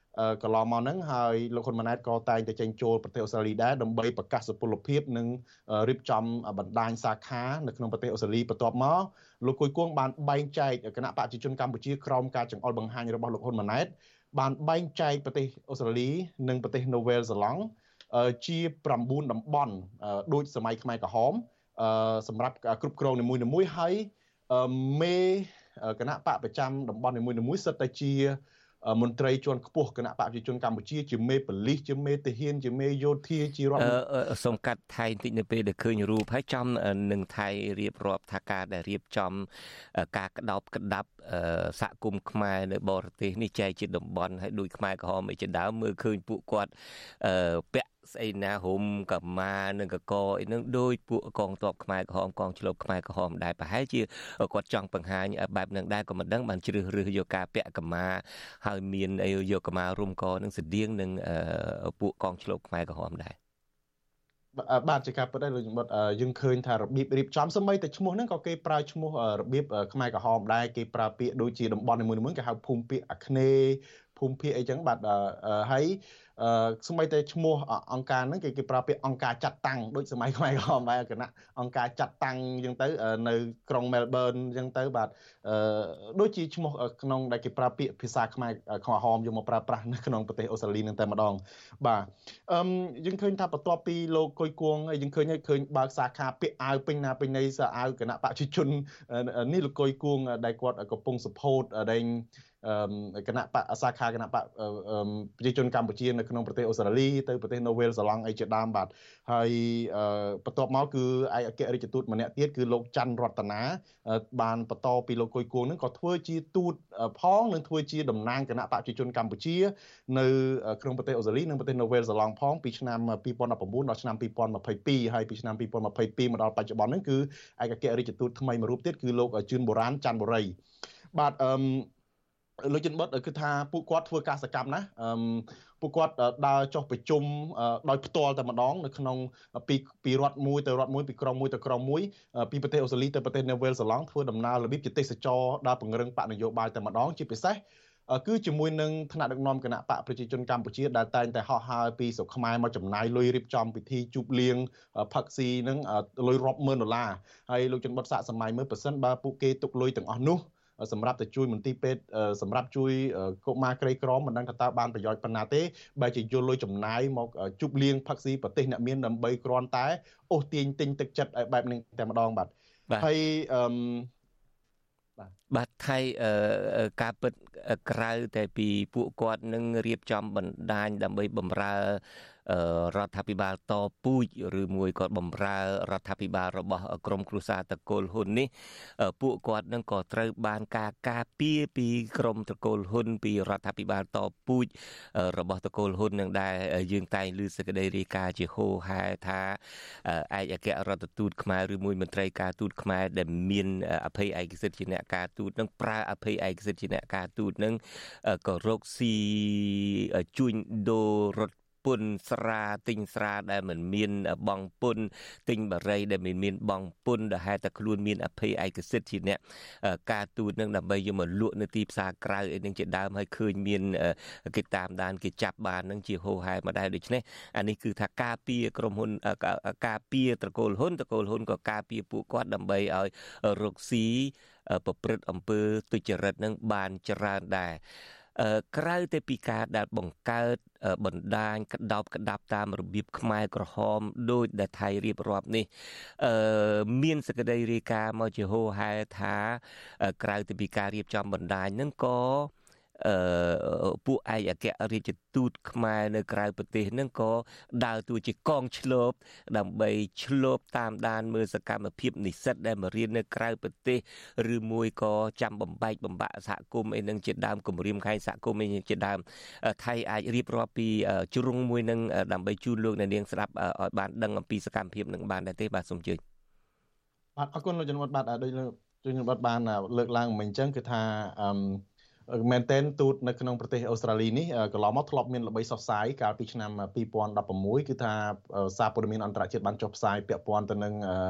កន្លងមកហ្នឹងហើយលោកហ៊ុនម៉ាណែតក៏តែងតែចេញចូលប្រទេសអូស្ត្រាលីដែរដើម្បីប្រកាសសុពលភាពនិងរៀបចំបណ្ដាញសាខានៅក្នុងប្រទេសអូស្ត្រាលីបន្ទាប់មកលោកគួយគង់បានបែងចែកគណៈបព្វជិជនកម្ពុជាក្រោមការចង្អុលបង្ហាញរបស់លោកហ៊ុនម៉ាណែតបានបែងចែកប្រទេសអូស្ត្រាលីនិងប្រទេសនូវែលសេឡង់ជាប្រាំបួនតំបន់ដូចសម័យខ្មែរក្រហមសម្រាប់គ្រប់គ្រងនីមួយៗហើយមេគណៈបកប្រចាំតំបន់នីមួយៗសិតតែជាមន្ត្រីជាន់ខ្ពស់គណៈបព្វជិជនកម្ពុជាជាមេប៉ូលីសជាមេទាហានជាមេយោធាជារដ្ឋសំកាត់ថៃបន្តិចនៅពេលដែលឃើញរូបហើយចំនឹងថៃរៀបរាប់ថាការដែលរៀបចំការក្តោបក្តាប់សហគមន៍ខ្មែរនៅបរទេសនេះចែកជាតំបន់ហើយដូចខ្មែរក្រហមឯជាដើមមើលឃើញពួកគាត់ពាក់ស្អីណាហុំកម្មានិងកកអីនឹងដោយពួកកងទ័ពខ្មែរក្រហមកងឆ្លប់ខ្មែរក្រហមដែរប្រហែលជាគាត់ចង់បង្ហាញបែបនឹងដែរក៏មិនដឹងបានជ្រើសរើសយកការពាក់កម្មាហើយមានអីយកកម្មារុំកនឹងស្តៀងនឹងពួកកងឆ្លប់ខ្មែរក្រហមដែរបាទជាការពិតដែរលោកជំនិតយើងឃើញថារបៀបរៀបចំសម្បីតែឈ្មោះហ្នឹងក៏គេប្រើឈ្មោះរបៀបខ្មែរក្រហមដែរគេប្រើពាក្យដូចជាតំបន់នីមួយៗគេហៅភូមិភាគអាគ្នេយ៍ភូមិភាគអីចឹងបាទហើយអឺសម្បីតែឈ្មោះអង្គការហ្នឹងគេគេប្រើពាក្យអង្គការចាត់តាំងដូចសម័យខ្មែរក្រហមដែរគណៈអង្គការចាត់តាំងអញ្ចឹងទៅនៅក្រុងមែលប៊នអញ្ចឹងទៅបាទអឺដូចជាឈ្មោះក្នុងដែលគេប្រើពាក្យភាសាខ្មែរក្រហមយកមកប្រើប្រាស់នៅក្នុងប្រទេសអូស្ត្រាលីនឹងតែម្ដងបាទអឺយើងឃើញថាបន្ទាប់ពីលោកគុយគួងយើងឃើញឃើញបើកសាខាពាក្យអាវពេញណាពេញណីសាអាវគណៈបព្វជិជននេះលោកគុយគួងដែលគាត់កំពុងសពោតដែលគណៈបកសាខាគណៈបកប្រជាជនកម្ពុជានៅក្នុងប្រទេសអូស្ត្រាលីទៅប្រទេសនូវែលសេឡង់អីជាដើមបាទហើយបន្ទាប់មកគឺឯកអគ្គរដ្ឋទូតម្នាក់ទៀតគឺលោកច័ន្ទរតនាបានបន្តពីលោកគុយគួងនឹងក៏ធ្វើជាទូតផងនិងធ្វើជាតំណាងគណៈបកប្រជាជនកម្ពុជានៅក្នុងប្រទេសអូស្ត្រាលីនិងប្រទេសនូវែលសេឡង់ផងពីឆ្នាំពីរពាន់ដប់ប្រាំបួនដល់ឆ្នាំពីរពាន់ម្ភៃពីរហើយពីឆ្នាំពីរពាន់ម្ភៃពីរមកដល់បច្ចុប្បន្នហ្នឹងគឺឯកអគ្គរដ្ឋទូតថ្មីមួយរូបទៀតគឺលោកជឿនបូរ៉ានច័ន្ទបុរីបាទអឺលោកជនបតគឺថាពួកគាត់ធ្វើការសកម្មណាស់អឺពួកគាត់ដើរចុះប្រជុំដោយផ្ទាល់តែម្ដងនៅក្នុងពីពីរដ្ឋមួយទៅរដ្ឋមួយពីក្រុងមួយទៅក្រុងមួយពីប្រទេសអូស្ត្រាលីទៅប្រទេសនូវែលសេឡង់ធ្វើដំណើររបៀបជាទេសចរដើរពង្រឹងបកនយោបាយតែម្ដងជាពិសេសគឺជាមួយនឹងថ្នាក់ដឹកនាំគណៈបកប្រជាជនកម្ពុជាដែលតែងតែហោះហើរពីស្រុកខ្មែរមកចំណាយលុយរៀបចំពិធីជប់លៀងផឹកស៊ីនឹងលុយរាប់ម៉ឺនដុល្លារហើយលោកជនបតសាកសម័យមើលប៉ះសិនបើពួកគេទុកលុយទាំងអស់នោះសម្រាប់ទៅជួយមន្ទីរពេទ្យសម្រាប់ជួយកុមារក្រីក្រមិនដឹងថាតើបានប្រយោជន៍ប៉ុណ្ណាទេបែរជាយកលុយចំណាយមកជប់លៀងផឹកស៊ីប្រទេសអ្នកមានដើម្បីគ្រាន់តែអូសទាញទិញទឹកចិត្តឲ្យបែបនេះតែម្ដងបាទហើយអឺបាទថៃការពិតក្រៅតែពីពួកគាត់នឹងរៀបចំបណ្ដាញដើម្បីបម្រើរដ្ឋាភិបាលតពូជឬមួយក៏បំរើរដ្ឋាភិបាលរបស់ក្រមគ្រួសារតកូលហ៊ុននេះពួកគាត់នឹងក៏ត្រូវបានការការពារពីក្រមតកូលហ៊ុនពីរដ្ឋាភិបាលតពូជរបស់តកូលហ៊ុននឹងដែរយើងតែងឮសេចក្តីរាយការណ៍ជាហូរហែថាឯកអគ្គរដ្ឋទូតខ្មែរឬមួយមន្ត្រីការទូតខ្មែរដែលមានអភ័យឯកសិទ្ធិជាអ្នកការទូតនឹងប្រើអភ័យឯកសិទ្ធិជាអ្នកការទូតនឹងក៏រកស៊ីជួញដូររថពុនស្រាទិញស្រាដែលមិនមានបងពុនទិញបារីដែលមិនមានបងពុនដែលហេតុតែខ្លួនមានអភ័យឯកសិទ្ធិជាអ្នកការទូតនឹងដើម្បីយកមកលក់នៅទីផ្សារក្រៅអីនឹងជាដើមហើយឃើញមានគេតាមដានគេចាប់បាននឹងជាហូរហែមកដែរដូច្នេះអានេះគឺថាការពារក្រុមហ៊ុនការពារត្រកូលហ៊ុនត្រកូលហ៊ុនក៏ការពារពួកគាត់ដើម្បីឲ្យរកស៊ីប្រព្រឹត្តអំពើទុច្ចរិតនឹងបានច្រើនដែរក្រៅតែពីការដែលបង្កើតបណ្ដាញក្តោបក្តាប់តាមរបៀបខ្មែរក្រហមដោយដែលថៃរៀបរាប់នេះមានសេចក្តីរាយការណ៍មកជាហូរហែថាក្រៅតែពីការរៀបចំបណ្ដាញហ្នឹងក៏អឺពួកឯកអគ្គរដ្ឋទូតខ្មែរនៅក្រៅប្រទេសហ្នឹងក៏ដើរតួជាកងឆ្លប់ដើម្បីឆ្លប់តាមដានមើលសកម្មភាពនិស្សិតដែលមករៀននៅក្រៅប្រទេសឬមួយក៏ចាំបំបែកបំបាក់សហគមន៍អីហ្នឹងជាដើមគម្រាមខែងសហគមន៍អីជាដើមថៃអាចរៀបរាប់ពីជ្រុងមួយហ្នឹងដើម្បីជូនលោកអ្នកនាងស្ដាប់ឲ្យបានដឹងអំពីសកម្មភាពហ្នឹងបានដែរទេបាទសូមជឿបាទអរគុណលោកជនវត្តបាទដោយលោកជនវត្តបានលើកឡើងមិញអញ្ចឹងគឺថាអឺមែនទែនទូតនៅក្នុងប្រទេសអូស្ត្រាលីនេះកន្លងមកធ្លាប់មានល្បីសុសសាយកាលពីឆ្នាំពីរពាន់ដប់ប្រាំមួយគឺថាសារព័ត៌មានអន្តរជាតិបានចុះផ្សាយពាក់ព័ន្ធទៅនឹង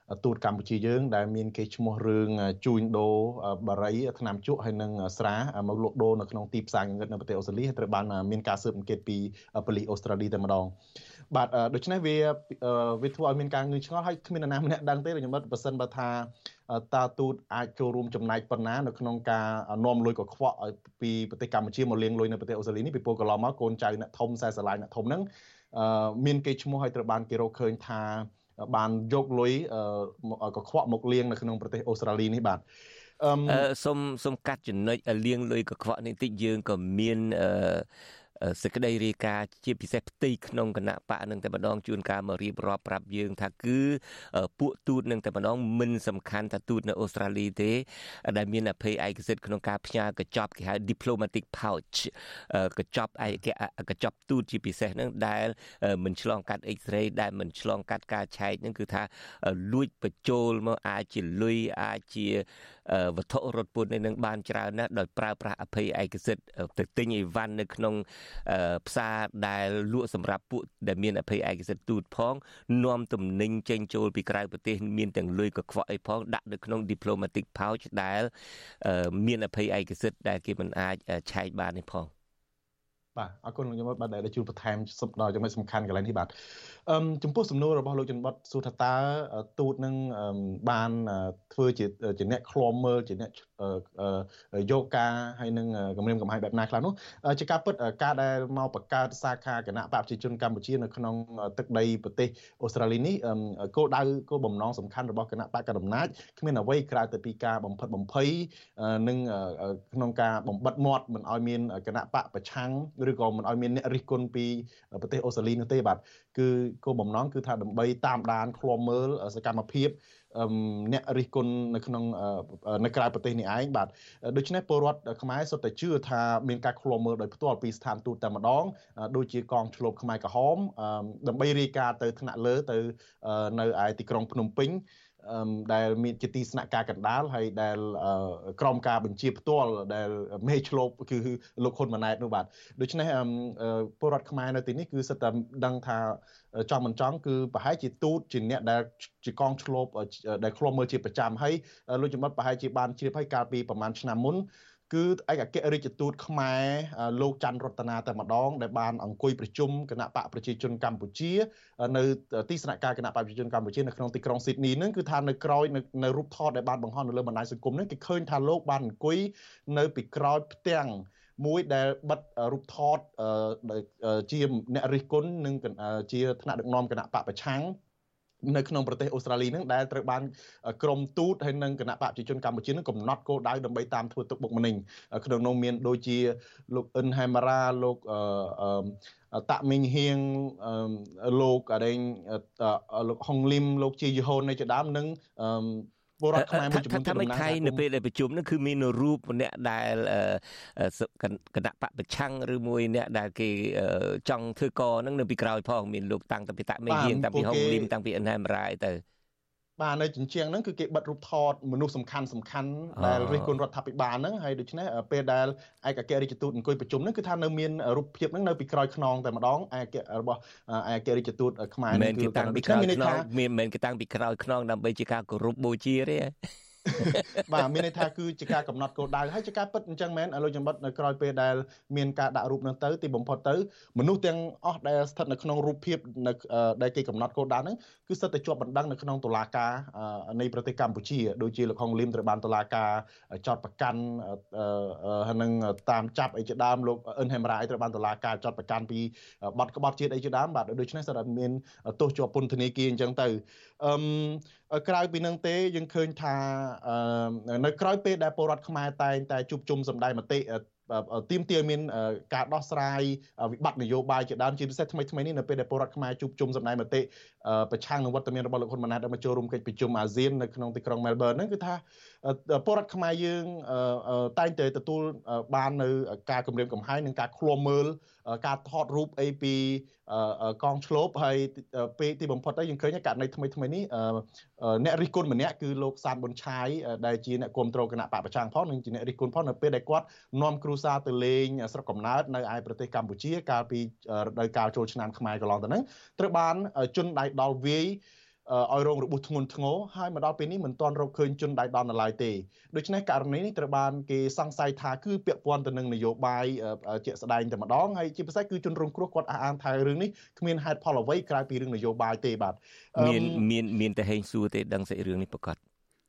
ទូតកម្ពុជាយើងដែលមានគេឈ្មោះរឿងជួញដូរបារីថ្នាំជក់ហើយនិងស្រាមកលក់ដូរនៅក្នុងទីផ្សារងងឹតនៅប្រទេសអូស្ត្រាលីហើយត្រូវបានមានការស៊ើបអង្កេតពីប៉ូលីសអូស្ត្រាលីតែម្ដងបាទដូច្នេះវាវាធ្វើឲ្យមានការងឿងឆ្ងល់ហើយគ្មាននរណាម្នាក់ដឹងទេខ្ញុំបើសិនបើថាតើទូតអាចចូលរួមចំណែកប៉ុណ្ណានៅក្នុងការនាំលុយកខ្វក់ឲ្យពីប្រទេសកម្ពុជាមកលាងលុយនៅប្រទេសអូស្ត្រាលីនេះពីព្រោះកន្លងមកកូនចៅអ្នកធំខ្សែស្រឡាយអ្នកធំហ្នឹងមានគេឈ្មោះឲ្យត្រូវបានគេរកឃើញថាបានយកលុយកខ្វក់មកលាងនៅក្នុងប្រទេសអូស្ត្រាលីនេះបាទអឺសូមសូមកាត់ចំណុចលាងលុយកខ្វក់នេះតិចយើងក៏មានអឺសេចក្តីរាយការណ៍ជាពិសេសផ្ទៃក្នុងគណៈបកនឹងតែម្ដងជួនកាលមករៀបរាប់ប្រាប់យើងថាគឺពួកទូតនឹងតែម្ដងមិនសំខាន់ថាទូតនៅអូស្ត្រាលីទេដែលមានអភ័យឯកសិទ្ធិក្នុងការផ្ញើកញ្ចប់គេហៅ diplomatic pouch កញ្ចប់ឯកកញ្ចប់ទូតជាពិសេសហ្នឹងដែលមិនឆ្លងកាត់ X-ray ដែលមិនឆ្លងកាត់ការឆែកហ្នឹងគឺថាលួចបញ្ចូលមកអាចជាលុយអាចជាវត្ថុរត់ពន្ធនឹងបានច្រើនណាស់ដោយប្រើប្រាស់អភ័យឯកសិទ្ធិទៅទិញអីវ៉ាន់នៅក្នុងផ្សារដែលលក់សម្រាប់ពួកដែលមានអភ័យឯកសិទ្ធិទូតផងនាំទំនិញចេញចូលពីក្រៅប្រទេសមានទាំងលុយកខ្វក់អីផងដាក់នៅក្នុង diplomatic pouch ដែលមានអភ័យឯកសិទ្ធិដែលគេមិនអាចឆែកបាននេះផងបាទអរគុណលោកជនបាទដែលជួបបន្ថែមដល់ចំណុចសំខាន់កន្លែងនេះបាទអឺចំពោះសំណួររបស់លោកជនបាទសួរថាតើទូតនឹងបានធ្វើជាជាអ្នកឃ្លាំមើលជាអ្នកយកការហើយនឹងគម្រាមកំហែងបែបណាខ្លះនោះជាការពិតការដែលមកបង្កើតសាខាគណៈបព្វជិជនកម្ពុជានៅក្នុងទឹកដីប្រទេសអូស្ត្រាលីនេះគោលដៅគោលបំណងសំខាន់របស់គណៈបកកណ្ដាលអំណាចគ្មានអ្វីក្រៅតែពីការបំផិតបំភ័យនិងក្នុងការបំបិទមាត់មិនឲ្យមានគណៈបកប្រឆាំងឬក៏មិនឲ្យមានអ្នករិះគន់ពីប្រទេសអូស្ត្រាលីនោះទេបាទគឺគោលបំណងគឺថាដើម្បីតាមដានឃ្លាំមើលសកម្មភាពអ្នករិះគន់នៅក្នុងនៅក្រៅប្រទេសនេះឯងបាទដូច្នេះពលរដ្ឋខ្មែរសុទ្ធតែជឿថាមានការឃ្លាំមើលដោយផ្ទាល់ពីស្ថានទូតតែម្ដងដូចជាកងឆ្លូបខ្មែរក្រហមដើម្បីរាយការណ៍ទៅថ្នាក់លើទៅនៅឯទីក្រុងភ្នំពេញដែលមានជាទីស្នាក់ការកណ្ដាលហើយដែលក្រមការបញ្ជាផ្ទាល់ដែលមេឆ្លូបគឺលោកហ៊ុនម៉ាណែតនោះបាទដូច្នេះពលរដ្ឋខ្មែរនៅទីនេះគឺសិតតែដឹងថាចង់មិនចង់គឺប្រហែលជាទូតជាអ្នកដែលជាកងឆ្លូបដែលឃ្លាំមើលជាប្រចាំហើយលោកចំបត់ប្រហែលជាបានជ្រាបហើយកាលពីប្រហែលឆ្នាំមុនគឺឯកអគ្គរដ្ឋទូតខ្មែរលោកច័ន្ទរតនាតែម្ដងដែលបានអង្គុយប្រជុំគណៈបកប្រជាជនកម្ពុជានៅទីស្នាក់ការគណៈបកប្រជាជនកម្ពុជានៅក្នុងទីក្រុងស៊ីដនីហ្នឹងគឺថានៅក្រោយនៅរូបថតដែលបានបង្ហោះនៅលើបណ្ដាញសង្គមហ្នឹងគេឃើញថាលោកបានអង្គុយនៅពីក្រោយផ្ទាំងមួយដែលបិទរូបថតជាអ្នករិះគន់និងជាថ្នាក់ដឹកនាំគណៈបកប្រឆាំងនៅក្នុងប្រទេសអូស្ត្រាលីហ្នឹងដែលត្រូវបានក្រមទូតហើយនិងគណៈបកប្រជាជនកម្ពុជានឹងកំណត់គោលដៅដើម្បីតាមធ្វើទុកបុកម្នេញក្នុងនោះមានដូចជាលោកអ៊ិនហេមរ៉ាលោកតាក់មីងហៀងលោកអរេងលោកហុងលឹមលោកជាយហូននៃជាដើមនិងពលរដ្ឋខ្មែរមួយចំនួនថាមិនថៃនៅពេលដែលប្រជុំនោះគឺមានរូបម្នាក់ដែលគណៈបកប្រឆាំងឬមួយអ្នកដែលគេចង់ធ្វើកហ្នឹងនៅពីក្រោយផងមានលោកតាំងពីតាក់មីហៀងតាំងពីហុងលឹមតាំងពីអ៊ិនហេមរ៉ាទៅបាទនៅជញ្ជាំងហ្នឹងគឺគេបិទរូបថតមនុស្សសំខាន់សំខាន់ដែលរិះគន់រដ្ឋាភិបាលហ្នឹងហើយដូច្នេះពេលដែលឯកអគ្គរដ្ឋទូតអង្គុយប្រជុំហ្នឹងគឺថានៅមានរូបភាពហ្នឹងនៅពីក្រោយខ្នងតែម្ដងឯកអគ្គរបស់ឯកអគ្គរដ្ឋទូតខ្មែរហ្នឹងគឺតាំងពីក្រោយខ្នងមានមិនមែនគេតាំងពីក្រោយខ្នងដើម្បីជាការគោរពបូជាទេបាទមានន័យថាគឺជាការកំណត់គោលដៅហើយជាការពិតអញ្ចឹងមែនលោកចំបិតនៅក្រោយពេលដែលមានការដាក់រូបនោះទៅទីបំផុតទៅមនុស្សទាំងអស់ដែលស្ថិតនៅក្នុងរូបភាពនៅដែលគេកំណត់គោលដៅហ្នឹងគឺសិតតែជាប់បណ្ដឹងនៅក្នុងតុលាការនៃប្រទេសកម្ពុជាដូចជាលោកហុងលឹមត្រូវបានតុលាការចោទប្រកាន់ហើយនឹងតាមចាប់អីជាដើមលោកអ៊ិនហេមរ៉ាត្រូវបានតុលាការចោទប្រកាន់ពីបទក្បត់ជាតិអីជាដើមបាទដូច្នេះសិតតែមានទោសជាប់ពន្ធនាគារអញ្ចឹងទៅអឺក្រៅពីនឹងទេយើងឃើញថានៅក្រៅពេលដែលពលរដ្ឋខ្មែរតែងតែជួបជុំសម្ដែងមតិទាមទារមានការដោះស្រាយវិបត្តិនយោបាយជាដើមជាពិសេសថ្មីថ្មីនេះនៅពេលដែលពលរដ្ឋខ្មែរជួបជុំសម្ដែងមតិប្រឆាំងនឹងវត្តមានរបស់លោកហ៊ុនម៉ាណែតដែលមកចូលរួមកិច្ចប្រជុំអាស៊ាននៅក្នុងទីក្រុងមែលប៊នហ្នឹងគឺថាពលរដ្ឋខ្មែរយើងតែងតែទទួលបាននៅការគម្រាមកំហែងនិងការឃ្លាំមើលការថតរូបអីពីកងឆ្លូបហើយពេលទីបំផុតទៅយើងឃើញករណីថ្មីថ្មីនេះអ្នករិះគន់ម្នាក់គឺលោកសានប៊ុនឆាយដែលជាអ្នកគ្រប់គ្រងគណៈបកប្រឆាំងផងនិងជាអ្នករិះគន់ផងនៅពេលដែលគាត់នាំគ្រួសារទៅលេងស្រុកកំណើតនៅឯប្រទេសកម្ពុជាកាលពីរដូវកាលចូលឆ្នាំខ្មែរកន្លងទៅហ្នឹងត្រូវបានជន់ដៃដល់វាយឲ្យរងរបួសធ្ងន់ធ្ងរហើយមកដល់ពេលនេះមិនទាន់រកឃើញជនដៃដល់នៅឡើយទេដូច្នេះករណីនេះត្រូវបានគេសង្ស័យថាគឺពាក់ព័ន្ធទៅនឹងនយោបាយជាក់ស្ដែងតែម្ដងហើយជាពិសេសគឺជនរងគ្រោះគាត់អះអាងថារឿងនេះគ្មានហេតុផលអ្វីក្រៅពីរឿងនយោបាយទេបាទមានមានមានតែហេងសួរទេដឹងសេចរឿងនេះប្រកាស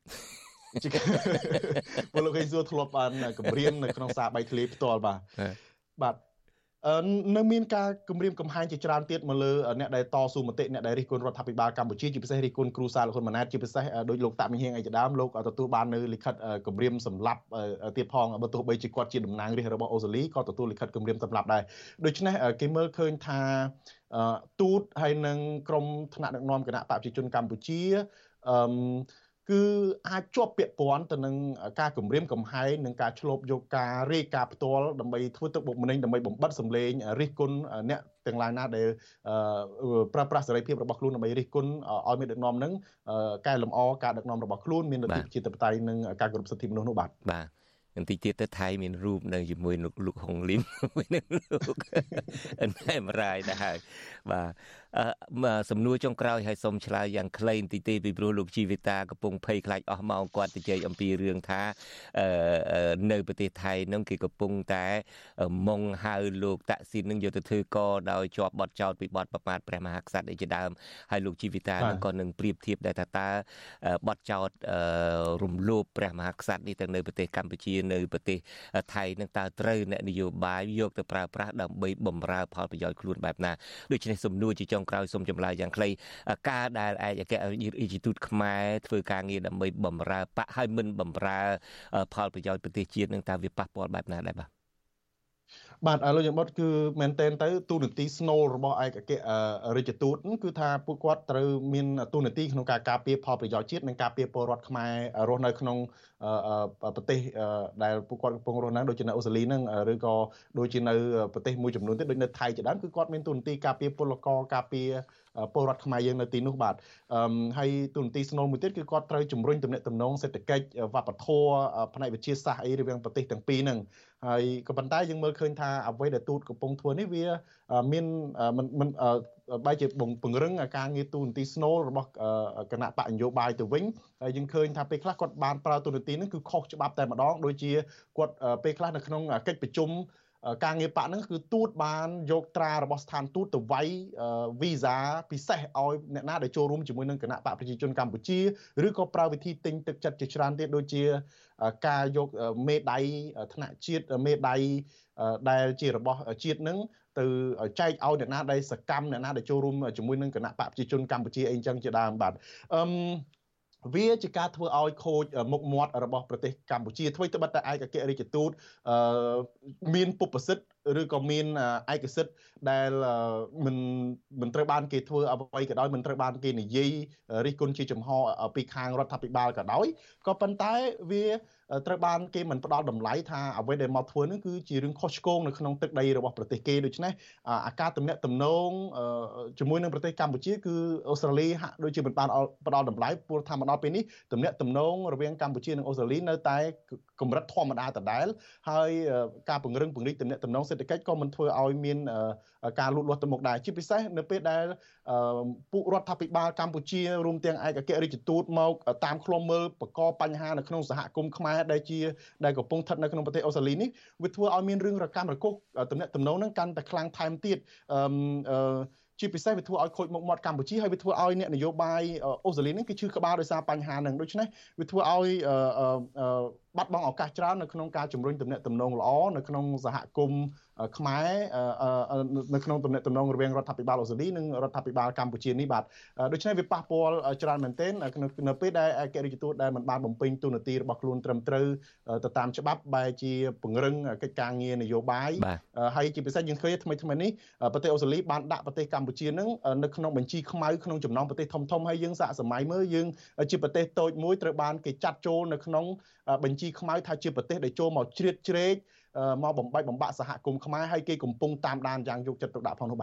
ពលលោកហេងសួរធ្លាប់បានគម្រាមនៅក្នុងសារបែកធ្លាយផ្ទាល់បាទបាទនៅមានការគម្រាមកំហែងជាច្រើនទៀតមកលើអ្នកដែលតស៊ូមតិអ្នកដែលរិះគន់រដ្ឋាភិបាលកម្ពុជាជាពិសេសរិះគន់គ្រូសាលហ៊ុនម៉ាណែតជាពិសេសដោយលោកតាក់មីហៀងអីជាដើមលោកទទួលបាននៅលិខិតគម្រាមសម្លាប់ទៀតផងបើទោះបីជាគាត់ជាតំណាងរាស្ត្ររបស់អូស្ត្រាលីក៏ទទួលលិខិតគម្រាមសម្លាប់ដែរដូច្នេះគេមើលឃើញថាទូតហើយនឹងក្រមថ្នាក់ដឹកនាំគណៈបកប្រជាជនកម្ពុជាអឺគឺអាចជាប់ពាក់ព័ន្ធទៅនឹងការគម្រាមកំហែងនិងការឆ្លប់យកការរាយការណ៍ផ្ទាល់ដើម្បីធ្វើទឹកបុកម្នេញដើម្បីបំបិតសម្លេងរិះគន់អ្នកទាំងឡាយណាដែលប្រើប្រាស់សេរីភាពរបស់ខ្លួនដើម្បីរិះគន់ឲ្យមានដឹកនាំនឹងកែលម្អការដឹកនាំរបស់ខ្លួនមានលទ្ធិប្រជាធិបតេយ្យនិងការគោរពសិទ្ធិមនុស្សនោះបាទបាទបន្តិចទៀតទៅថៃមានរូបនៅជាមួយលោកហុងលីមមួយនឹងលោកអែមរ៉ាយដែរហើយបាទសំណួរចុងក្រោយឲ្យសូមឆ្លើយយ៉ាងខ្លីបន្តិចទេពីព្រោះលោកជីវិតាកំពុងភ័យខ្លាចអស់ម៉ោងគាត់ទៅជែកអំពីរឿងថានៅប្រទេសថៃនឹងគេកំពុងតែមុងហៅលោកតាក់ស៊ីននឹងយកទៅធ្វើកដោយជាប់បទចោទពីបទប្រមាថព្រះមហាក្សត្រអីជាដើមហើយលោកជីវិតានឹងក៏នឹងប្រៀបធៀបដែរថាតើបទចោទរំលោភព្រះមហាក្សត្រនេះទាំងនៅប្រទេសកម្ពុជានៅប្រទេសថៃនឹងតើត្រូវអ្នកនយោបាយយកទៅប្រើប្រាស់ដើម្បីបំរើផលប្រយោជន៍ខ្លួនបែបណាដូច្នេះសំណួរជាចុងក្រោយសូមចម្លើយយ៉ាងខ្លីការដែលឯកអគ្គរដ្ឋទូតខ្មែរធ្វើការងារដើម្បីបំរើបកឲ្យមិនបំរើផលប្រយោជន៍ប្រទេសជាតិនឹងតើវាប៉ះពាល់បែបណាដែរបាទបាទឥឡូវយើងមកគឺមែនតែនទៅទូនាទីស្នូលរបស់ឯកអគ្គរដ្ឋទូតគឺថាពួកគាត់ត្រូវមានទូនាទីក្នុងការការពារផលប្រយោជន៍ជាតិនិងការពារពលរដ្ឋខ្មែររស់នៅក្នុងប្រទេសដែលពួកគាត់កំពុងរស់នៅដូចជានៅអូស្ត្រាលីហ្នឹងឬក៏ដូចជានៅប្រទេសមួយចំនួនទៀតដូចនៅថៃជាដើមគឺគាត់មានទូនាទីការពារពលករការពារពលរដ្ឋខ្មែរយើងនៅទីនោះបាទហើយទូនាទីស្នូលមួយទៀតគឺគាត់ត្រូវជំរុញទំនាក់ទំនងសេដ្ឋកិច្ចវប្បធម៌ផ្នែកវិទ្យាសាស្ត្រអីរវាងប្រទេសទាំងពីរហ្នឹងហើយក៏ប៉ុន្តែយើងមើលឃើញថាអ្វីដែលទូតកំពុងធ្វើនេះវាមានមិនមិនបែរជាពង្រឹងការងារទូនាទីស្នូលរបស់គណៈបកនយោបាយទៅវិញហើយយើងឃើញថាពេលខ្លះគាត់បានប្រើទូនាទីហ្នឹងគឺខុសច្បាប់តែម្ដងដូចជាគាត់ពេលខ្លះនៅក្នុងកិច្ចប្រជុំការងារបកហ្នឹងគឺទូតបានយកត្រារបស់ស្ថានទូតទៅវាយវីសាពិសេសឲ្យអ្នកណាដែលចូលរួមជាមួយនឹងគណៈបកប្រជាជនកម្ពុជាឬក៏ប្រើវិធីទិញទឹកចិត្តជាច្រើនទៀតដូចជាការយកមេដៃថ្នាក់ជាតិមេដៃដែលជារបស់ជាតិហ្នឹងទៅចែកឲ្យអ្នកណាដែលសកម្មអ្នកណាដែលចូលរួមជាមួយនឹងគណៈបកប្រជាជនកម្ពុជាអីចឹងជាដើមបាទអឺវាជាការធ្វើឲ្យខូចមុខមាត់របស់ប្រទេសកម្ពុជាធ្វើទៅបិទតែឯកអគ្គរដ្ឋទូតមានពុបសិទ្ធឬក៏មានឯកសិទ្ធដែលមិនមិនត្រូវបានគេធ្វើអ្វីក៏ដោយមិនត្រូវបានគេនិយាយរិះគន់ជាចំហពីខាងរដ្ឋាភិបាលក៏ដោយក៏ប៉ុន្តែវាត្រូវបានគេមិនផ្ដល់តម្លៃថាអ្វីដែលមកធ្វើនឹងគឺជារឿងខុសឆ្គងនៅក្នុងទឹកដីរបស់ប្រទេសគេដូច្នេះអាការទំនាក់ទំនងជាមួយនឹងប្រទេសកម្ពុជាគឺអូស្ត្រាលីហាក់ដូចជាមិនបានផ្ដល់តម្លៃព្រោះថាមកដល់ពេលនេះទំនាក់ទំនងរវាងកម្ពុជានិងអូស្ត្រាលីនៅតែកម្រិតធម្មតាដដែលហើយការពង្រឹងពង្រីកទំនាក់ទំនងសេដ្ឋកិច្ចក៏មិនធ្វើឲ្យមានការលូតលាស់ទៅមុខដែរជាពិសេសនៅពេលដែលពួករដ្ឋាភិបាលកម្ពុជារួមទាំងឯកអគ្គរដ្ឋទូតមកតាមឃ្លាំមើលបកបញ្ហានៅក្នុងសហគមន៍ខ្មែរដែលជាដែលកំពុងស្ថិតនៅក្នុងប្រទេសអូស្ត្រាលីនេះវាធ្វើឲ្យមានរឿងរកម្មរកុសទំនាក់ទំនងហ្នឹងកាន់តែខ្លាំងថែមទៀតអឺជាពិសេសវាធ្វើឲ្យខូចមុខមាត់កម្ពុជាហើយវាធ្វើឲ្យអ្នកនយោបាយអូស្ត្រាលីនេះគឺឈឺក្បាលដោយសារបញ្ហាហ្នឹងដូច្នេះវាធ្វើឲ្យបាត់បង់ឱកាសច្រើននៅក្នុងការជំរុញទំនាក់ទំនងល្អនៅក្នុងសហគមន៍ខ្មែរនៅក្នុងទំនាក់ទំនងរវាងរដ្ឋាភិបាលអូស្ត្រាលីនិងរដ្ឋាភិបាលកម្ពុជានេះបាទដូច្នេះវាប៉ះពាល់ច្រើនមែនទែននៅពេលដែលឯករដ្ឋទូតដែលមិនបានបំពេញតួនាទីរបស់ខ្លួនត្រឹមត្រូវទៅតាមច្បាប់បែរជាពង្រឹងកិច្ចការងារនយោបាយហើយជាពិសេសយើងឃើញថ្មីថ្មីនេះប្រទេសអូស្ត្រាលីបានដាក់ប្រទេសកម្ពុជានឹងនៅក្នុងបញ្ជីខ្មៅក្នុងចំណោមប្រទេសធំធំហើយយើងសាកសម័យមើលយើងជាប្រទេសតូចមួយត្រូវបានគេចាត់ចូលនៅក្នុងបញ្ជីខ្មៅថាជាប្រទេសដែលចូលមកជ្រៀតជ្រែកមកបំបែកបំបាក់សហគមន៍ខ្មែរហើយគេកំពុងតាមដានយ៉ាងយកចិត្តទុកដាក់ផងនោះបាទ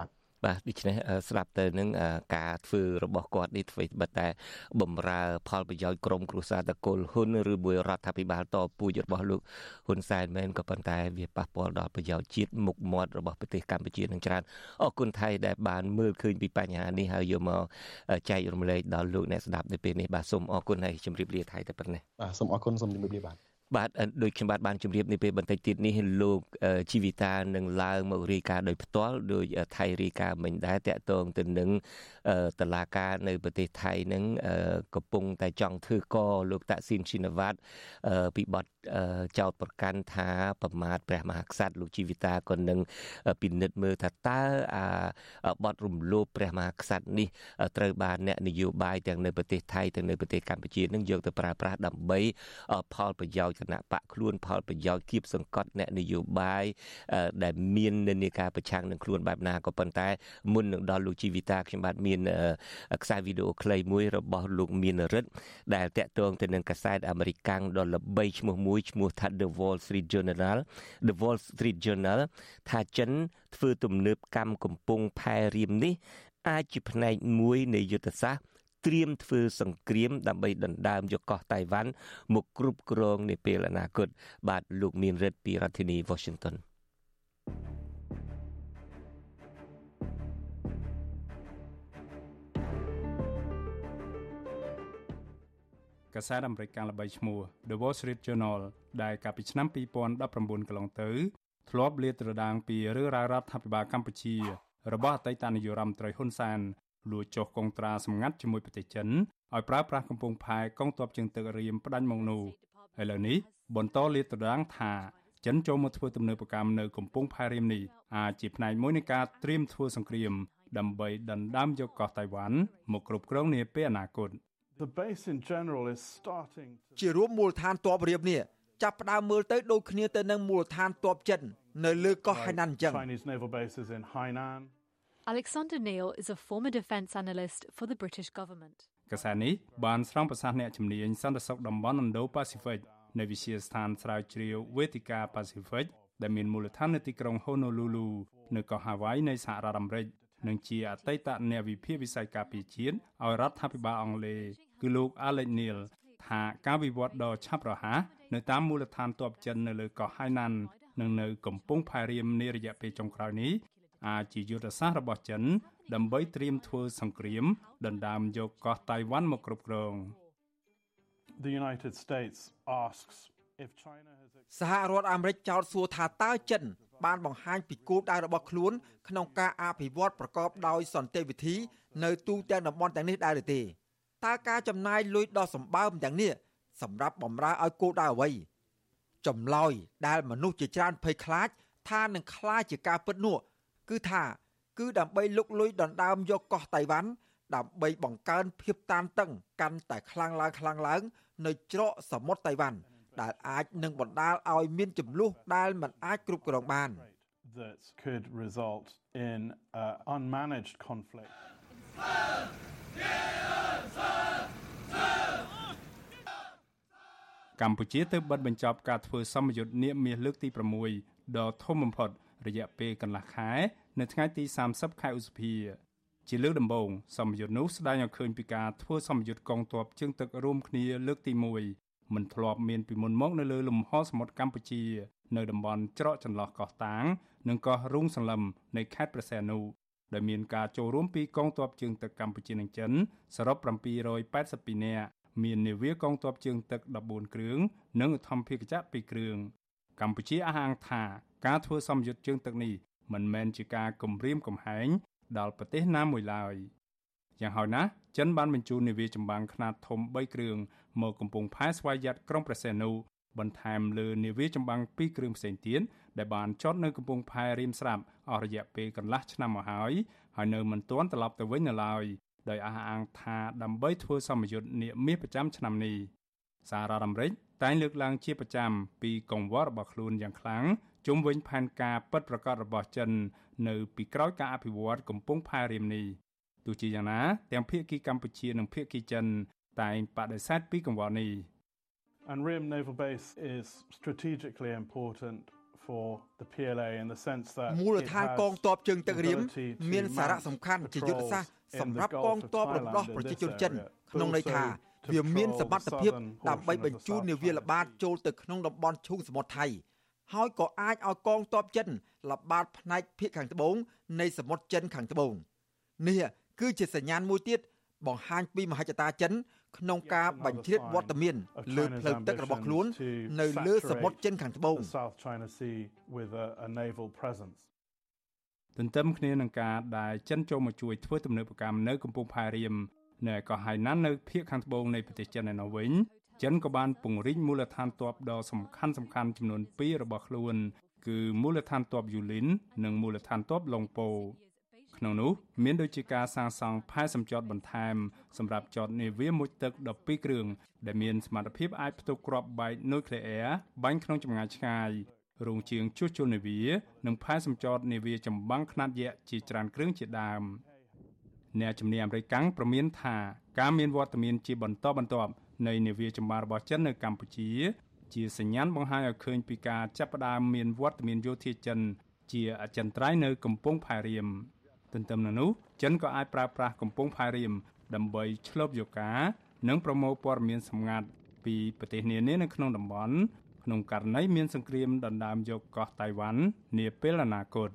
បាទដូច្នេះស្ដាប់ទៅនឹងការធ្វើរបស់គាត់នេះធ្វើបិទតែបំរើផលប្រយោជន៍ក្រុមគ្រួសារតកូលហ៊ុនឬមួយរដ្ឋាភិបាលតពូជរបស់លោកហ៊ុនសែនមែនក៏ប៉ុន្តែវាប៉ះពាល់ដល់ប្រយោជន៍ជាតិមុខមាត់របស់ប្រទេសកម្ពុជានឹងច្រើនអរគុណថៃដែលបានមើលឃើញពីបញ្ហានេះហើយយកមកចែករំលែកដល់លោកអ្នកស្ដាប់នៅពេលនេះបាទសូមអរគុណហើយជម្រាបលាថៃតែប៉ុណ្ណេះបាទសូមអរគុណសូមជម្រាបលាបាទបាទដោយខ្ញុំបាទបានជម្រាបនេះពេលបន្តិចទៀតនេះលោកជីវិតានឹងឡើងមករាយការណ៍ដោយផ្ទាល់ដោយថៃរាយការណ៍មិញដែរតាក់ទងទៅនឹងតុលាការនៅប្រទេសថៃនឹងកំពុងតែចង់ធ្វើកលោកតាក់ស៊ីនឈីណាវ៉ាតពីបទចោទប្រកាន់ថាប្រមាថព្រះមហាក្សត្រលោកជីវិតាក៏នឹងពិនិត្យមើលថាតើអាបទរំលោភព្រះមហាក្សត្រនេះត្រូវបានអ្នកនយោបាយទាំងនៅប្រទេសថៃទាំងនៅប្រទេសកម្ពុជានឹងយកទៅប្រើប្រាស់ដើម្បីផលប្រយោជន៍គណៈបកខ្លួនផលប្រយោជន៍គៀបសង្កត់អ្នកនយោបាយដែលមាននិន្នាការប្រឆាំងនឹងខ្លួនបែបណាក៏ប៉ុន្តែមុននឹងដល់លោកជីវិតាខ្ញុំបាទមានខ្សែវីដេអូខ្លីមួយរបស់លោកមានរិទ្ធដែលតាក់ទងទៅនឹងកាសែតអាមេរិកកាំងដ៏ល្បីឈ្មោះមួយឈ្មោះថា The Wall Street Journal The Wall Street Journal ថាចិនធ្វើទំនើបកម្មកំពុងផែរៀមនេះអាចជាផ្នែកមួយនៃយុទ្ធសាស្ត្រត្រៀមធ្វើសង្គ្រាមដើម្បីដណ្ដើមយកកោះតៃវ៉ាន់មកគ្រប់គ្រងនាពេលអនាគតបាទលោកមានរិទ្ធពីរដ្ឋធានី Washington កាសែតអាមេរិកកាំងល្បីឈ្មោះ The Wall Street Journal ដែលកាលពីឆ្នាំពីរពាន់ដប់ប្រាំបួនកន្លងទៅធ្លាប់លាតត្រដាងពីរឿងរ៉ាវរដ្ឋាភិបាលកម្ពុជារបស់អតីតនាយករដ្ឋមន្ត្រីហ៊ុនសែនលួចចុះកុងត្រាសម្ងាត់ជាមួយប្រទេសចិនឲ្យប្រើប្រាស់កំពង់ផែកងទ័ពជើងទឹករៀមផ្ដាច់មកនោះឥឡូវនេះបន្តលាតត្រដាងថាចិនចូលមកធ្វើទំនើបកម្មនៅកំពង់ផែរៀមនេះអាចជាផ្នែកមួយនៃការត្រៀមធ្វើសង្គ្រាមដើម្បីដណ្ដើមយកកោះតៃវ៉ាន់មកគ្រប់គ្រងនាពេលអនាគត The base in general is starting ជារួមមូលដ្ឋានទ័ពរៀមនេះចាប់ផ្ដើមមើលទៅដូចគ្នាទៅនឹងមូលដ្ឋានទ័ពចិននៅលើកោះហៃណានអញ្ចឹង Chinese naval bases in Hainan Alexander Neil is a former defence analyst for the British government. កាសែតនេះបានស្រង់ប្រសាសន៍អ្នកជំនាញសន្តិសុខតំបន់ Indo-Pacific នៃវិទ្យាស្ថានស្រាវជ្រាវវេទិកា Pacific ដែលមានមូលដ្ឋាននៅទីក្រុង Honolulu នៅកោះ Hawaii នៃសហរដ្ឋអាមេរិកនិងជាអតីតអ្នកវិភាគវិស័យការពារជាតិឲ្យរដ្ឋាភិបាលអង់គ្លេសគឺលោក Alex Neil ថាការវិវត្តដ៏ឆាប់រហ័សនៅតាមមូលដ្ឋានទ័ពចិននៅលើកោះ Hainan និងនៅកំពង់ផែរៀមនារយៈពេលចុងក្រោយនេះអាចជាយុទ្ធសាស្ត្ររបស់ចិនដើម្បីត្រៀមធ្វើសង្គ្រាមដណ្ដើមយកកោះតៃវ៉ាន់មកគ្រប់គ្រង The United States asks if China has សហរដ្ឋអាមេរិកចោទសួរថាតើចិនបានបង្ហាញពីគោលដៅរបស់ខ្លួនក្នុងការអភិវឌ្ឍប្រកបដោយសន្តិវិធីនៅទូទាំងតំបន់ទាំងនេះដែរឬទេតើការចំណាយលុយដ៏សម្បើមទាំងនេះសម្រាប់បម្រើឲ្យគោលដៅអ្វីចម្លើយដែលមនុស្សជាច្រើនភ័យខ្លាចថានឹងខ្លាចជាការពិតនោះគឺថាគឺដើម្បីលុកលុយដណ្ដើមយកកោះតៃវ៉ាន់ដើម្បីបង្កើនភាពតានតឹងកាន់តែខ្លាំងឡើងខ្លាំងឡើងនៅច្រកសមុទ្រតៃវ៉ាន់ដែលអាចនឹងបណ្ដាលឲ្យមានចំនួនដែលមិនអាចគ្រប់គ្រងបាន that could result in uh, unmanaged conflict កម្ពុជាទៅបិទបញ្ចប់ការធ្វើសម្ពយុទ្ធនាមាសលើកទី៦ដ៏ធំបំផុតរយៈពេលកន្លះខែនៅថ្ងៃទីសាមសិបខែឧសភាជាលើកដំបូងសម្ពយុទ្ធនោះស្ដែងឲ្យឃើញពីការធ្វើសម្ពយុទ្ធកងទ័ពជើងទឹករួមគ្នាលើកទីមួយមិនធ្លាប់មានពីមុនមកនៅលើលំហសមុទ្រកម្ពុជានៅតំបន់ច្រកចន្លោះកោះតាងនិងកោះរូងសន្លឹមនៃខេត្តព្រះសីហនុដែលមានការចូលរួមពីកងទ័ពជើងទឹកកម្ពុជានិងចិនសរុបប្រាំពីររយប៉ែតសិបពីរនាក់មាននាវាកងទ័ពជើងទឹកដប់បួនគ្រឿងនិងឧទ្ធម្ភាគចក្រពីរគ្រឿងកម្ពុជាអះអាងថាការធ្វើសម្ពយុទ្ធជើងទឹកនេះមិនមែនជាការគំរាមកំហែងដល់ប្រទេសណាមួយឡើយយ៉ាងហោចណាស់ចិនបានបញ្ជូននាវាចម្បាំងខ្នាតធំបីគ្រឿងមកកំពង់ផែស្វយ័តក្រុងព្រះសីហនុបន្ថែមលើនាវាចម្បាំងពីរគ្រឿងផ្សេងទៀតដែលបានចតនៅកំពង់ផែរៀមស្រាប់អស់រយៈពេលកន្លះឆ្នាំមកហើយហើយនៅមិនទាន់ត្រឡប់ទៅវិញនៅឡើយដោយអះអាងថាដើម្បីធ្វើសម្ពយុទ្ធនាមាសប្រចាំឆ្នាំនេះសហរដ្ឋអាមេរិកតែងលើកឡើងជាប្រចាំពីកង្វល់របស់ខ្លួនយ៉ាងខ្លាំងជុំវិញផែនការពិតប្រាកដរបស់ចិននៅពីក្រោយការអភិវឌ្ឍកំពង់ផែរៀមនេះទោះជាយ៉ាងណាទាំងភាគីកម្ពុជានិងភាគីចិនតែងបដិសេធពីកង្វល់នេះ And Ream Naval Base is strategically important for the พี แอล เอ in the sense that មូលដ្ឋានកងទ័ពជើងទឹករៀមមានសារៈសំខាន់ជាយុទ្ធសាស្ត្រសម្រាប់កងទ័ពរបស់ប្រជាជនចិនក្នុងន័យថាវាមានសមត្ថភាពដើម្បីបញ្ជូននាវាល្បាតចូលទៅក្នុងតំបន់ឈូងសមុទ្រថៃហើយក៏អាចឲ្យកងទ័ពចិនល្បាតផ្នែកភាគខាងត្បូងនៃសមុទ្រចិនខាងត្បូងនេះគឺជាសញ្ញាណមួយទៀតបង្ហាញពីមហិច្ឆតាចិនក្នុងការបញ្ជ្រាបវត្តមានលើផ្លូវទឹករបស់ខ្លួននៅលើសមុទ្រចិនខាងត្បូងទន្ទឹមគ្នានឹងការដែលចិនចូលមកជួយធ្វើទំនើបកម្មនៅកំពង់ផែរៀមនៅក៏ហើយណាស់នៅភាគខាងត្បូងនៃប្រទេសចិនឯណោះវិញចិនក៏បានពង្រីកមូលដ្ឋានទ័ពដ៏សំខាន់សំខាន់ចំនួនពីររបស់ខ្លួនគឺមូលដ្ឋានទ័ពយូលីននិងមូលដ្ឋានទ័ពឡុងប៉ូក្នុងនោះមានដូចជាការសាងសង់ផែសម្ចតបន្ថែមសម្រាប់ចតនាវាមុជទឹកដប់ពីរគ្រឿងដែលមានសមត្ថភាពអាចផ្ទុកគ្រាប់បែកនុយក្លេអ៊ែរបាញ់ក្នុងចម្ងាយឆ្ងាយរោងជាងជួសជុលនាវានិងផែសម្ចតនាវាចម្បាំងខ្នាតយក្សជាច្រើនគ្រឿងជាដើមអ្នកជំនាញអាមេរិកកាំងប្រមានថាការមានវត្តមានជាបន្តបន្ទាប់នៃនាវាចម្បាំងរបស់ចិននៅកម្ពុជាជាសញ្ញាណបង្ហាញឲ្យឃើញពីការចាប់ផ្ដើមមានវត្តមានយោធាចិនជាអចិន្ត្រៃយ៍នៅកំពង់ផែរៀមទន្ទឹមនឹងនោះចិនក៏អាចប្រើប្រាស់កំពង់ផែរៀមដើម្បីឆ្លប់យកការនិងប្រមូលព័ត៌មានសម្ងាត់ពីប្រទេសនានានៅក្នុងតំបន់ក្នុងករណីមានសង្គ្រាមដណ្ដើមយកកោះតៃវ៉ាន់នាពេលអនាគត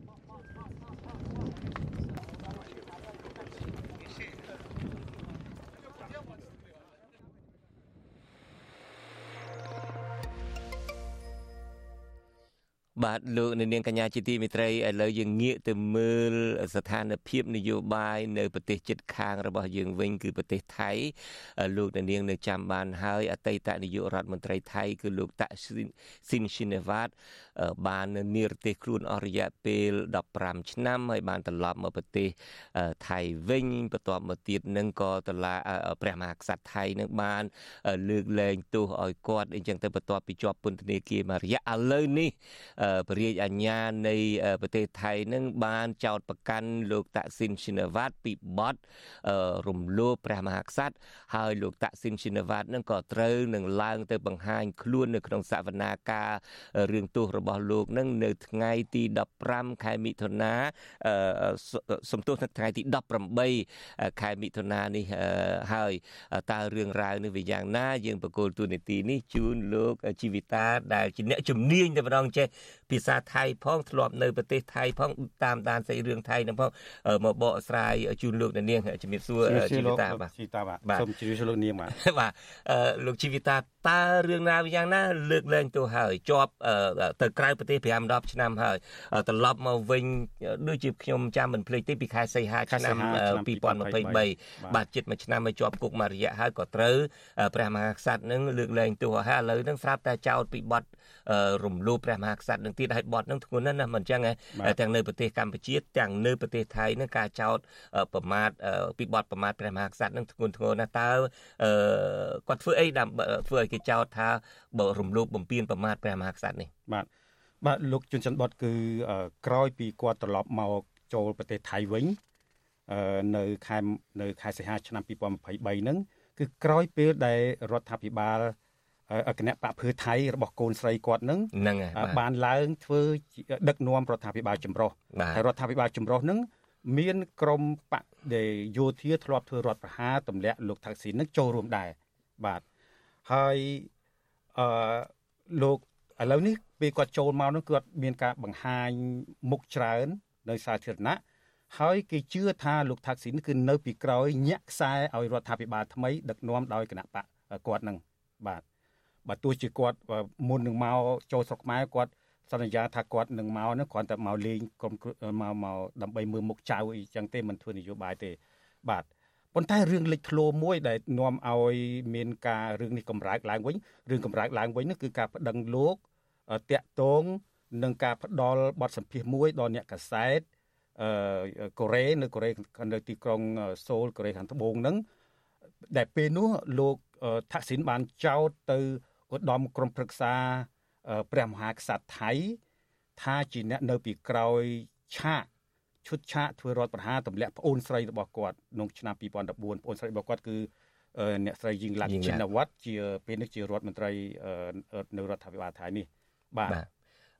បាទលោកនាងកញ្ញាជាទីមេត្រីឥឡូវយើងងាកទៅមើលស្ថានភាពនយោបាយនៅប្រទេសជិតខាងរបស់យើងវិញគឺប្រទេសថៃលោកនាងនៅចាំបានហើយអតីតនាយករដ្ឋមន្ត្រីថៃគឺលោកតាក់ស៊ីនស៊ីណាវ៉ាតបាននិរទេសខ្លួនអស់រយៈពេលដប់ប្រាំឆ្នាំហើយបានត្រឡប់មកប្រទេសថៃវិញបន្ទាប់មកទៀតនឹងក៏តឡាព្រះមហាក្សត្រថៃនឹងបានលើកលែងទោសឲ្យគាត់អញ្ចឹងទៅបន្ទាប់ពីជាប់ពន្ធនាគារមួយរយៈឥឡូវនេះព្រះរាជអាជ្ញានៃប្រទេសថៃនឹងបានចោទប្រកាន់លោកតាក់ស៊ីនស៊ីណាវ៉ាតពីបទរំលោភព្រះមហាក្សត្រហើយលោកតាក់ស៊ីនស៊ីណាវ៉ាតនឹងក៏ត្រូវនឹងឡើងទៅបង្ហាញខ្លួននៅក្នុងសវនាការរឿងទោសរបស់លោកនឹងនៅថ្ងៃទីដប់ប្រាំខែមិថុនាសំទោសនៅថ្ងៃទីដប់ប្រាំបីខែមិថុនានេះហើយតើរឿងរ៉ាវនេះវាយ៉ាងណាយើងបកគោលទូនីតិនេះជូនលោកជីវិតាដែលជាអ្នកជំនាញតែម្ដងចេះភាសាថៃផងធ្លាប់នៅប្រទេសថៃផងតាមដានស្អីរឿងថៃហ្នឹងផងមកបកស្រាយជូនលោកនាងជំរាបសួរជីវិតាបាទជីវិតាបាទសូមជម្រាបសួរលោកនាងបាទបាទលោកជីវិតាតើរឿងណាវាយ៉ាងណាលើកលែងទោសហើយជាប់ទៅក្រៅប្រទេសប្រាំដប់ឆ្នាំហើយត្រឡប់មកវិញដូចជាខ្ញុំចាំមិនភ្លេចទេពីខែសីហាឆ្នាំពីរពាន់ម្ភៃបីបាទជិតមួយឆ្នាំមកជាប់គុកមួយរយៈហើយក៏ត្រូវព្រះមហាក្សត្រនឹងលើកលែងទោសហើយឥឡូវនឹងស្រាប់តែចោទពីបទរំលោភព្រះមហាក្សត្រនឹងទៀតហើយបទនឹងធ្ងន់ណាស់ណាមិនអញ្ចឹងទាំងនៅប្រទេសកម្ពុជាទាំងនៅប្រទេសថៃនឹងការចោទប្រមាថពីបទប្រមាថព្រះមហាក្សត្រនឹងធ្ងន់ធ្ងរណាស់តើគាត់ធ្វើអីដើម្បីធ្វើឲ្យគេចោទថាបើរំលោភបំពានប្រមាថព្រះមហាក្សត្រនេះបាទបាទលោកជុនច័ន្ទបតគឺក្រោយពីគាត់ត្រឡប់មកចូលប្រទេសថៃវិញនៅខែនៅខែសីហាឆ្នាំពីរពាន់ម្ភៃបីហ្នឹងគឺក្រោយពេលដែលរដ្ឋាភិបាលគណៈបកភឿថៃរបស់កូនស្រីគាត់នឹងបានឡើងធ្វើដឹកនាំរដ្ឋាភិបាលចម្រុះហើយរដ្ឋាភិបាលចម្រុះនឹងមានក្រុមបកដែលយោធាធ្លាប់ធ្វើរដ្ឋប្រហារទម្លាក់លោកថាក់ស៊ីននឹងចូលរួមដែរបាទហើយអឺលោកឥឡូវនេះពេលគាត់ចូលមកនោះគាត់មានការបង្ហាញមុខច្រើននៅសាធារណៈហើយគេជឿថាលោកថាក់ស៊ីនគឺនៅពីក្រោយញាក់ខ្សែឲ្យរដ្ឋាភិបាលថ្មីដឹកនាំដោយគណៈបកគាត់នឹងបាទបើទោះជាគាត់មុននឹងមកចូលស្រុកខ្មែរគាត់សន្យាថាគាត់នឹងមកនោះគ្រាន់តែមកលេងក្រុមមកមកដើម្បីមើលមុខចៅអីចឹងទេមិនធ្វើនយោបាយទេបាទប៉ុន្តែរឿងលេចធ្លោមួយដែលនាំឲ្យមានការរឿងនេះកម្រើកឡើងវិញរឿងកម្រើកឡើងវិញនោះគឺការប្តឹងលោកតាក់ទងនឹងការផ្ដល់បទសម្ភាសន៍មួយដល់អ្នកកាសែតអឺកូរ៉េនៅកូរ៉េនៅទីក្រុងសូលកូរ៉េខាងត្បូងហ្នឹងដែលពេលនោះលោកថាក់ស៊ីនបានចោទទៅឧត្តមក្រុមប្រឹក្សាព្រះមហាក្សត្រថៃថាជាអ្នកនៅពីក្រោយឆាកឈុតឆាកធ្វើរដ្ឋប្រហារទម្លាក់ប្អូនស្រីរបស់គាត់ក្នុងឆ្នាំពីរពាន់ដប់បួនប្អូនស្រីរបស់គាត់គឺអ្នកស្រីយីងឡាក់ឈិនវ៉ាត់ជាពេលនេះជារដ្ឋមន្ត្រីនៅរដ្ឋាភិបាលថៃនេះបាទ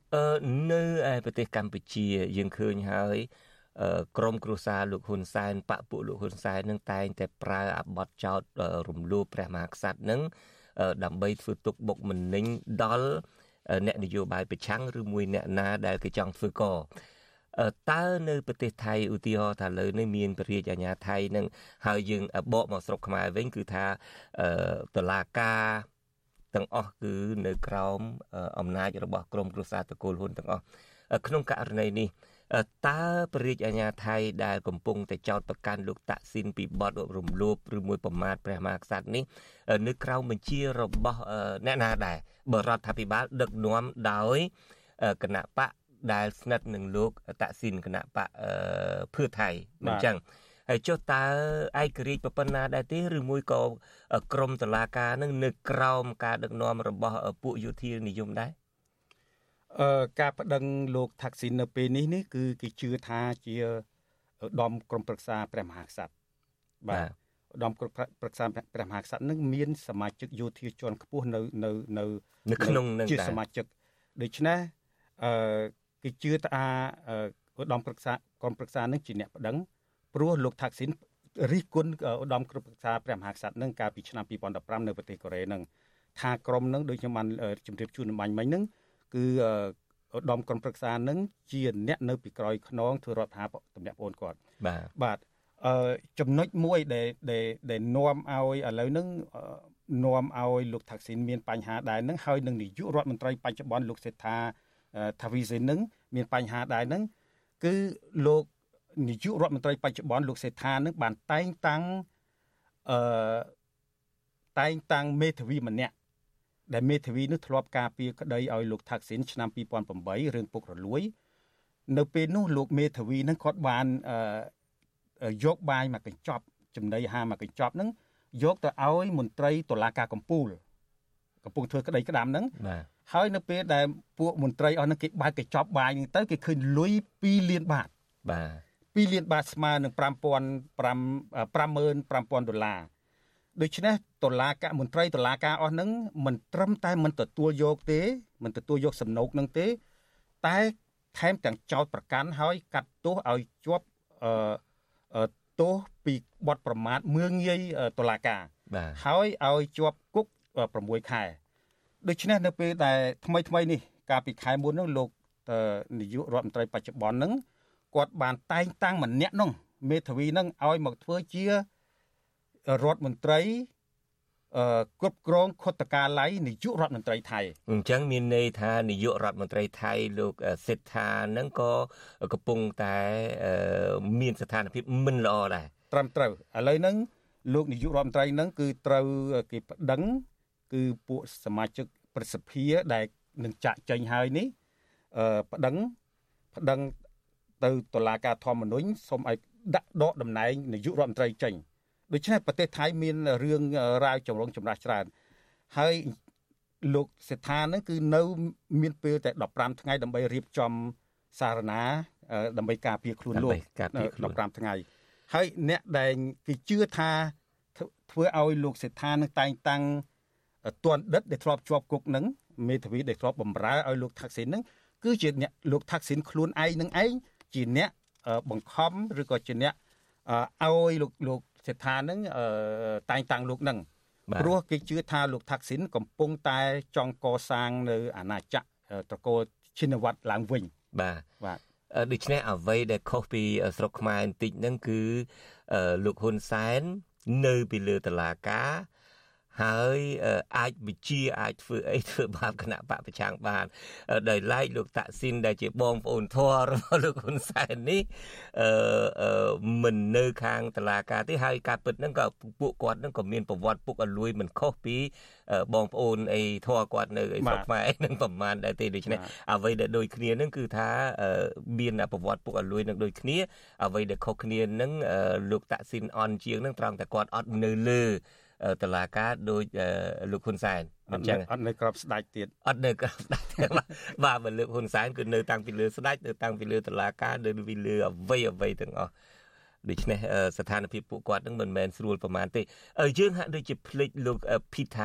អឺនៅឯប្រទេសកម្ពុជាយើងឃើញហើយក្រមគ្រួសារលោកហ៊ុនសែនបពុលោកហ៊ុនសែននឹងតែងតែប្រើអបទចោទរំលោភព្រះមហាក្សត្រនឹងដើម្បីធ្វើទុកបុកម្នេញដល់អ្នកនយោបាយប្រឆាំងឬមួយអ្នកណាដែលគេចង់ធ្វើកតើនៅប្រទេសថៃឧទាហរណ៍ថាលើនេះមានព្រះរាជអាជ្ញាថៃនឹងហើយយើងបកមកស្រុកខ្មែរវិញគឺថាតុលាការទាំងអស់គឺនៅក្រោមអំណាចរបស់ក្រមគ្រួសារតកូលហ៊ុនទាំងអស់ក្នុងករណីនេះតើព្រះរាជអាជ្ញាថៃដែលកំពុងតែចោទប្រកាន់លោកតាក់ស៊ីនពីបទរំលោភឬមួយប្រមាថព្រះមហាក្សត្រនេះនៅក្រៅបញ្ជារបស់អ្នកណាដែរបើរដ្ឋាភិបាលដឹកនាំដោយគណៈបកដែលស្និទ្ធនឹងលោកតាក់ស៊ីនគណៈបកភឿថៃមិនចឹងហើយចុះតើឯករាជ្យប៉ុណ្ណាដែរទេឬមួយក៏ក្រមតុលាការនឹងនៅក្រោមការដឹកនាំរបស់ពួកយោធានិយមដែរអឺការប្តឹងលោកថាក់ស៊ីននៅពេលនេះនេះគឺគេជឿថាជាឧត្តមក្រុមប្រឹក្សាព្រះមហាក្សត្របាទឧត្តមក្រុមប្រឹក្សាព្រះមហាក្សត្រនឹងមានសមាជិកយោធាជាន់ខ្ពស់នៅនៅនៅនៅក្នុងនឹងជាសមាជិកដូច្នេះអឺគេជឿថាឧត្តមប្រឹក្សាក្រុមប្រឹក្សានឹងជាអ្នកប្តឹងព្រោះលោកថាក់ស៊ីនរិះគន់ឧត្តមក្រុមប្រឹក្សាព្រះមហាក្សត្រនឹងកាលពីឆ្នាំពីរពាន់ដប់ប្រាំនៅប្រទេសកូរ៉េនឹងថាក្រុមនឹងដូចខ្ញុំបានជម្រាបជូនអំបញ្ញមិញនឹងគឺឧត្តមក្រុមប្រឹក្សានឹងជាអ្នកនៅពីក្រោយខ្នងធ្វើរដ្ឋាភិបាលតំណាក់បងគាត់បាទបាទអឺចំណុចមួយដែលដែលដែលនាំឲ្យឥឡូវហ្នឹងនាំឲ្យលោកថាក់ស៊ីនមានបញ្ហាដែរហ្នឹងហើយនឹងនាយករដ្ឋមន្ត្រីបច្ចុប្បន្នលោកសេដ្ឋាថាវីសេននឹងមានបញ្ហាដែរហ្នឹងគឺលោកនាយករដ្ឋមន្ត្រីបច្ចុប្បន្នលោកសេដ្ឋានឹងបានតែងតាំងអឺតែងតាំងមេធាវីម្នាក់ដែលមេធាវីនោះធ្លាប់ការពារក្តីឲ្យលោកថាក់ស៊ីនឆ្នាំពីរពាន់ប្រាំបីរឿងពុករលួយនៅពេលនោះលោកមេធាវីនឹងគាត់បានអឺយកបាយមកកញ្ចប់ចំណីអាហារមកកញ្ចប់ហ្នឹងយកទៅឲ្យមន្ត្រីតុលាការកំពូលកំពុងធ្វើក្តីក្តាមហ្នឹងហើយនៅពេលដែលពួកមន្ត្រីអស់ហ្នឹងគេបើកកញ្ចប់បាយហ្នឹងទៅគេឃើញលុយពីរលានបាតបាទពីរលានបាតស្មើនឹងប្រាំពាន់ប្រាំប្រាំម៉ឺនប្រាំពាន់ដុល្លារដូច្នេះតុលាការមន្ត្រីតុលាការអស់ហ្នឹងមិនត្រឹមតែមិនទទួលយកទេមិនទទួលយកសំណូកហ្នឹងទេតែថែមទាំងចោទប្រកាន់ហើយកាត់ទោសឲ្យជាប់អឺទោសពីបទប្រមាថមើលងាយតុលាការហើយឲ្យជាប់គុកប្រាំមួយខែដូច្នេះនៅពេលដែលថ្មីថ្មីនេះកាលពីខែមុនហ្នឹងលោកនាយករដ្ឋមន្ត្រីបច្ចុប្បន្នហ្នឹងគាត់បានតែងតាំងម្នាក់នោះមេធាវីហ្នឹងឲ្យមកធ្វើជារដ្ឋមន្ត្រីអឺគ្រប់គ្រងខុទ្ទកាល័យនាយករដ្ឋមន្ត្រីថៃអញ្ចឹងមានន័យថានាយករដ្ឋមន្ត្រីថៃលោកសេដ្ឋាហ្នឹងក៏កំពុងតែមានស្ថានភាពមិនល្អដែរត្រឹមត្រូវឥឡូវហ្នឹងលោកនាយករដ្ឋមន្ត្រីហ្នឹងគឺត្រូវគេប្តឹងគឺពួកសមាជិកប្រសិទ្ធិដែលនឹងចាក់ចេញហើយនេះអឺប្តឹងប្តឹងទៅតុលាការធម្មនុញ្ញសូមឲ្យដាក់ដកតំណែងនាយករដ្ឋមន្ត្រីចេញដូច្នេះប្រទេសថៃមានរឿងរាវចម្រូងចម្រាសច្រើនហើយលោកសេដ្ឋានឹងគឺនៅមានពេលតែដប់ប្រាំថ្ងៃដើម្បីរៀបចំសារណាដើម្បីការពារខ្លួនលោកដប់ប្រាំថ្ងៃហើយអ្នកដែលគេជឿថាធ្វើឲ្យលោកសេដ្ឋានឹងតែងតាំងទណ្ឌិតដែលធ្លាប់ជាប់គុកនឹងមេធាវីដែលធ្លាប់បម្រើឲ្យលោកថាក់ស៊ីននឹងគឺជាអ្នកលោកថាក់ស៊ីនខ្លួនឯងនឹងឯងជាអ្នកបង្ខំឬក៏ជាអ្នកឲ្យលោកលោកសេដ្ឋានឹងតែងតាំងលោកនឹងព្រោះគេជឿថាលោកថាក់ស៊ីនកំពុងតែចង់កសាងនៅអាណាចក្រត្រកូលឈិនវត្តឡើងវិញបាទបាទដូច្នេះអ្វីដែលខុសពីស្រុកខ្មែរបន្តិចហ្នឹងគឺលោកហ៊ុនសែននៅពីលើតុលាការហើយអាចវិជាអាចធ្វើអីធ្វើបាបគណៈបកប្រឆាំងបានដោយឡែកលោកតាក់ស៊ីនដែលជាបងប្អូនធម៌របស់លោកហ៊ុនសែននេះអឺមិននៅខាងតុលាការទេហើយការពិតហ្នឹងក៏ពួកគាត់ហ្នឹងក៏មានប្រវត្តិពុកអលួយមិនខុសពីបងប្អូនអីធម៌គាត់នៅឯស្រុកខ្មែរហ្នឹងប្រហែលដែរទេដូច្នេះអ្វីដែលដូចគ្នាហ្នឹងគឺថាមានប្រវត្តិពុកអលួយនឹងដូចគ្នាអ្វីដែលខុសគ្នាហ្នឹងលោកតាក់ស៊ីនអន់ជាងហ្នឹងត្រង់តែគាត់អត់នៅលើតឡាការដោយលោកហ៊ុនសែនអញ្ចឹងអត់នៅក្របស្ដេចទៀតអត់នៅក្របស្ដេចទេបាទបើលោកហ៊ុនសែនគឺនៅតាំងពីលើស្ដេចនៅតាំងពីលើតឡាការនៅពីលើអ្វីអ្វីទាំងអស់ដូច្នេះស្ថានភាពពួកគាត់នឹងមិនមែនស្រួលប្រហែលទេយើងហាក់ដូចជាភ្លេចលោកភីថា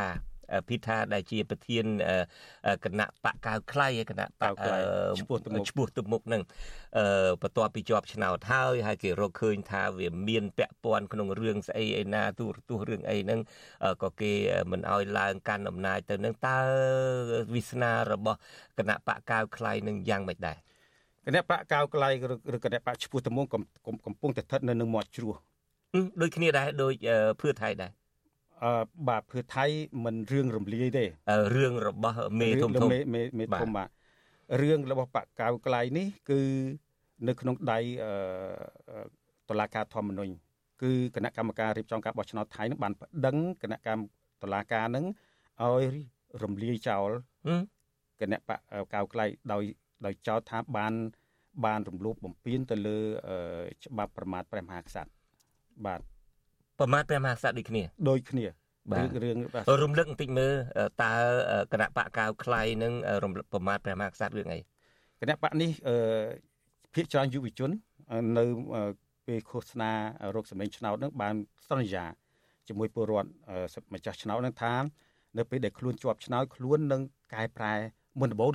ពិថាដែលជាប្រធានគណៈបកកៅខ្លៃគណៈបកឈ្មោះទៅមុខឈ្មោះទៅមុខហ្នឹងបន្ទាប់ពីជាប់ឆ្នោតហើយហើយគេរកឃើញថាវាមានពាក់ព័ន្ធក្នុងរឿងស្អីឯណាទូរទស្សន៍រឿងអីហ្នឹងក៏គេមិនអោយឡើងកាន់អំណាចទៅនឹងតើវាសនារបស់គណៈបកកៅខ្លៃនឹងយ៉ាងម៉េចដែរគណៈបកកៅខ្លៃឬគណៈបកឈ្មោះទៅមុខកំពុងតែស្ថិតនៅនឹងមាត់ជ្រោះដូចគ្នាដែរដូចភឿថៃដែរអឺបាទភឿថៃមិនរឿងរំលាយទេរឿងរបស់មេធំធំមេមេធំបាទរឿងរបស់បកកៅខ្លៃនេះគឺនៅក្នុងដៃអឺតុលាការធម្មនុញ្ញគឺគណៈកម្មការរៀបចំការបោះឆ្នោតថៃនឹងបានប្តឹងគណៈកម្មតុលាការនឹងឲ្យរំលាយចោលគណៈបកកៅខ្លៃដោយដោយចោទថាបានបានរំលោភបំពានទៅលើច្បាប់ប្រមាថព្រះមហាក្សត្របាទប្រមាថព្រះមហាក្សត្រដូចគ្នាដូចគ្នាបាទរឿងរំលឹកបន្តិចមើលតើគណៈបកកៅខ្លៃនឹងរំលឹកប្រមាថព្រះមហាក្សត្ររឿងអីគណៈបកនេះភាគច្រើនយុវជននៅពេលឃោសនារោគសម្លេងឆ្នោតនឹងបានសន្យាជាមួយពលរដ្ឋម្ចាស់ឆ្នោតនឹងថានៅពេលដែលខ្លួនជាប់ឆ្នោតខ្លួននឹងកែប្រែមុនដំបូង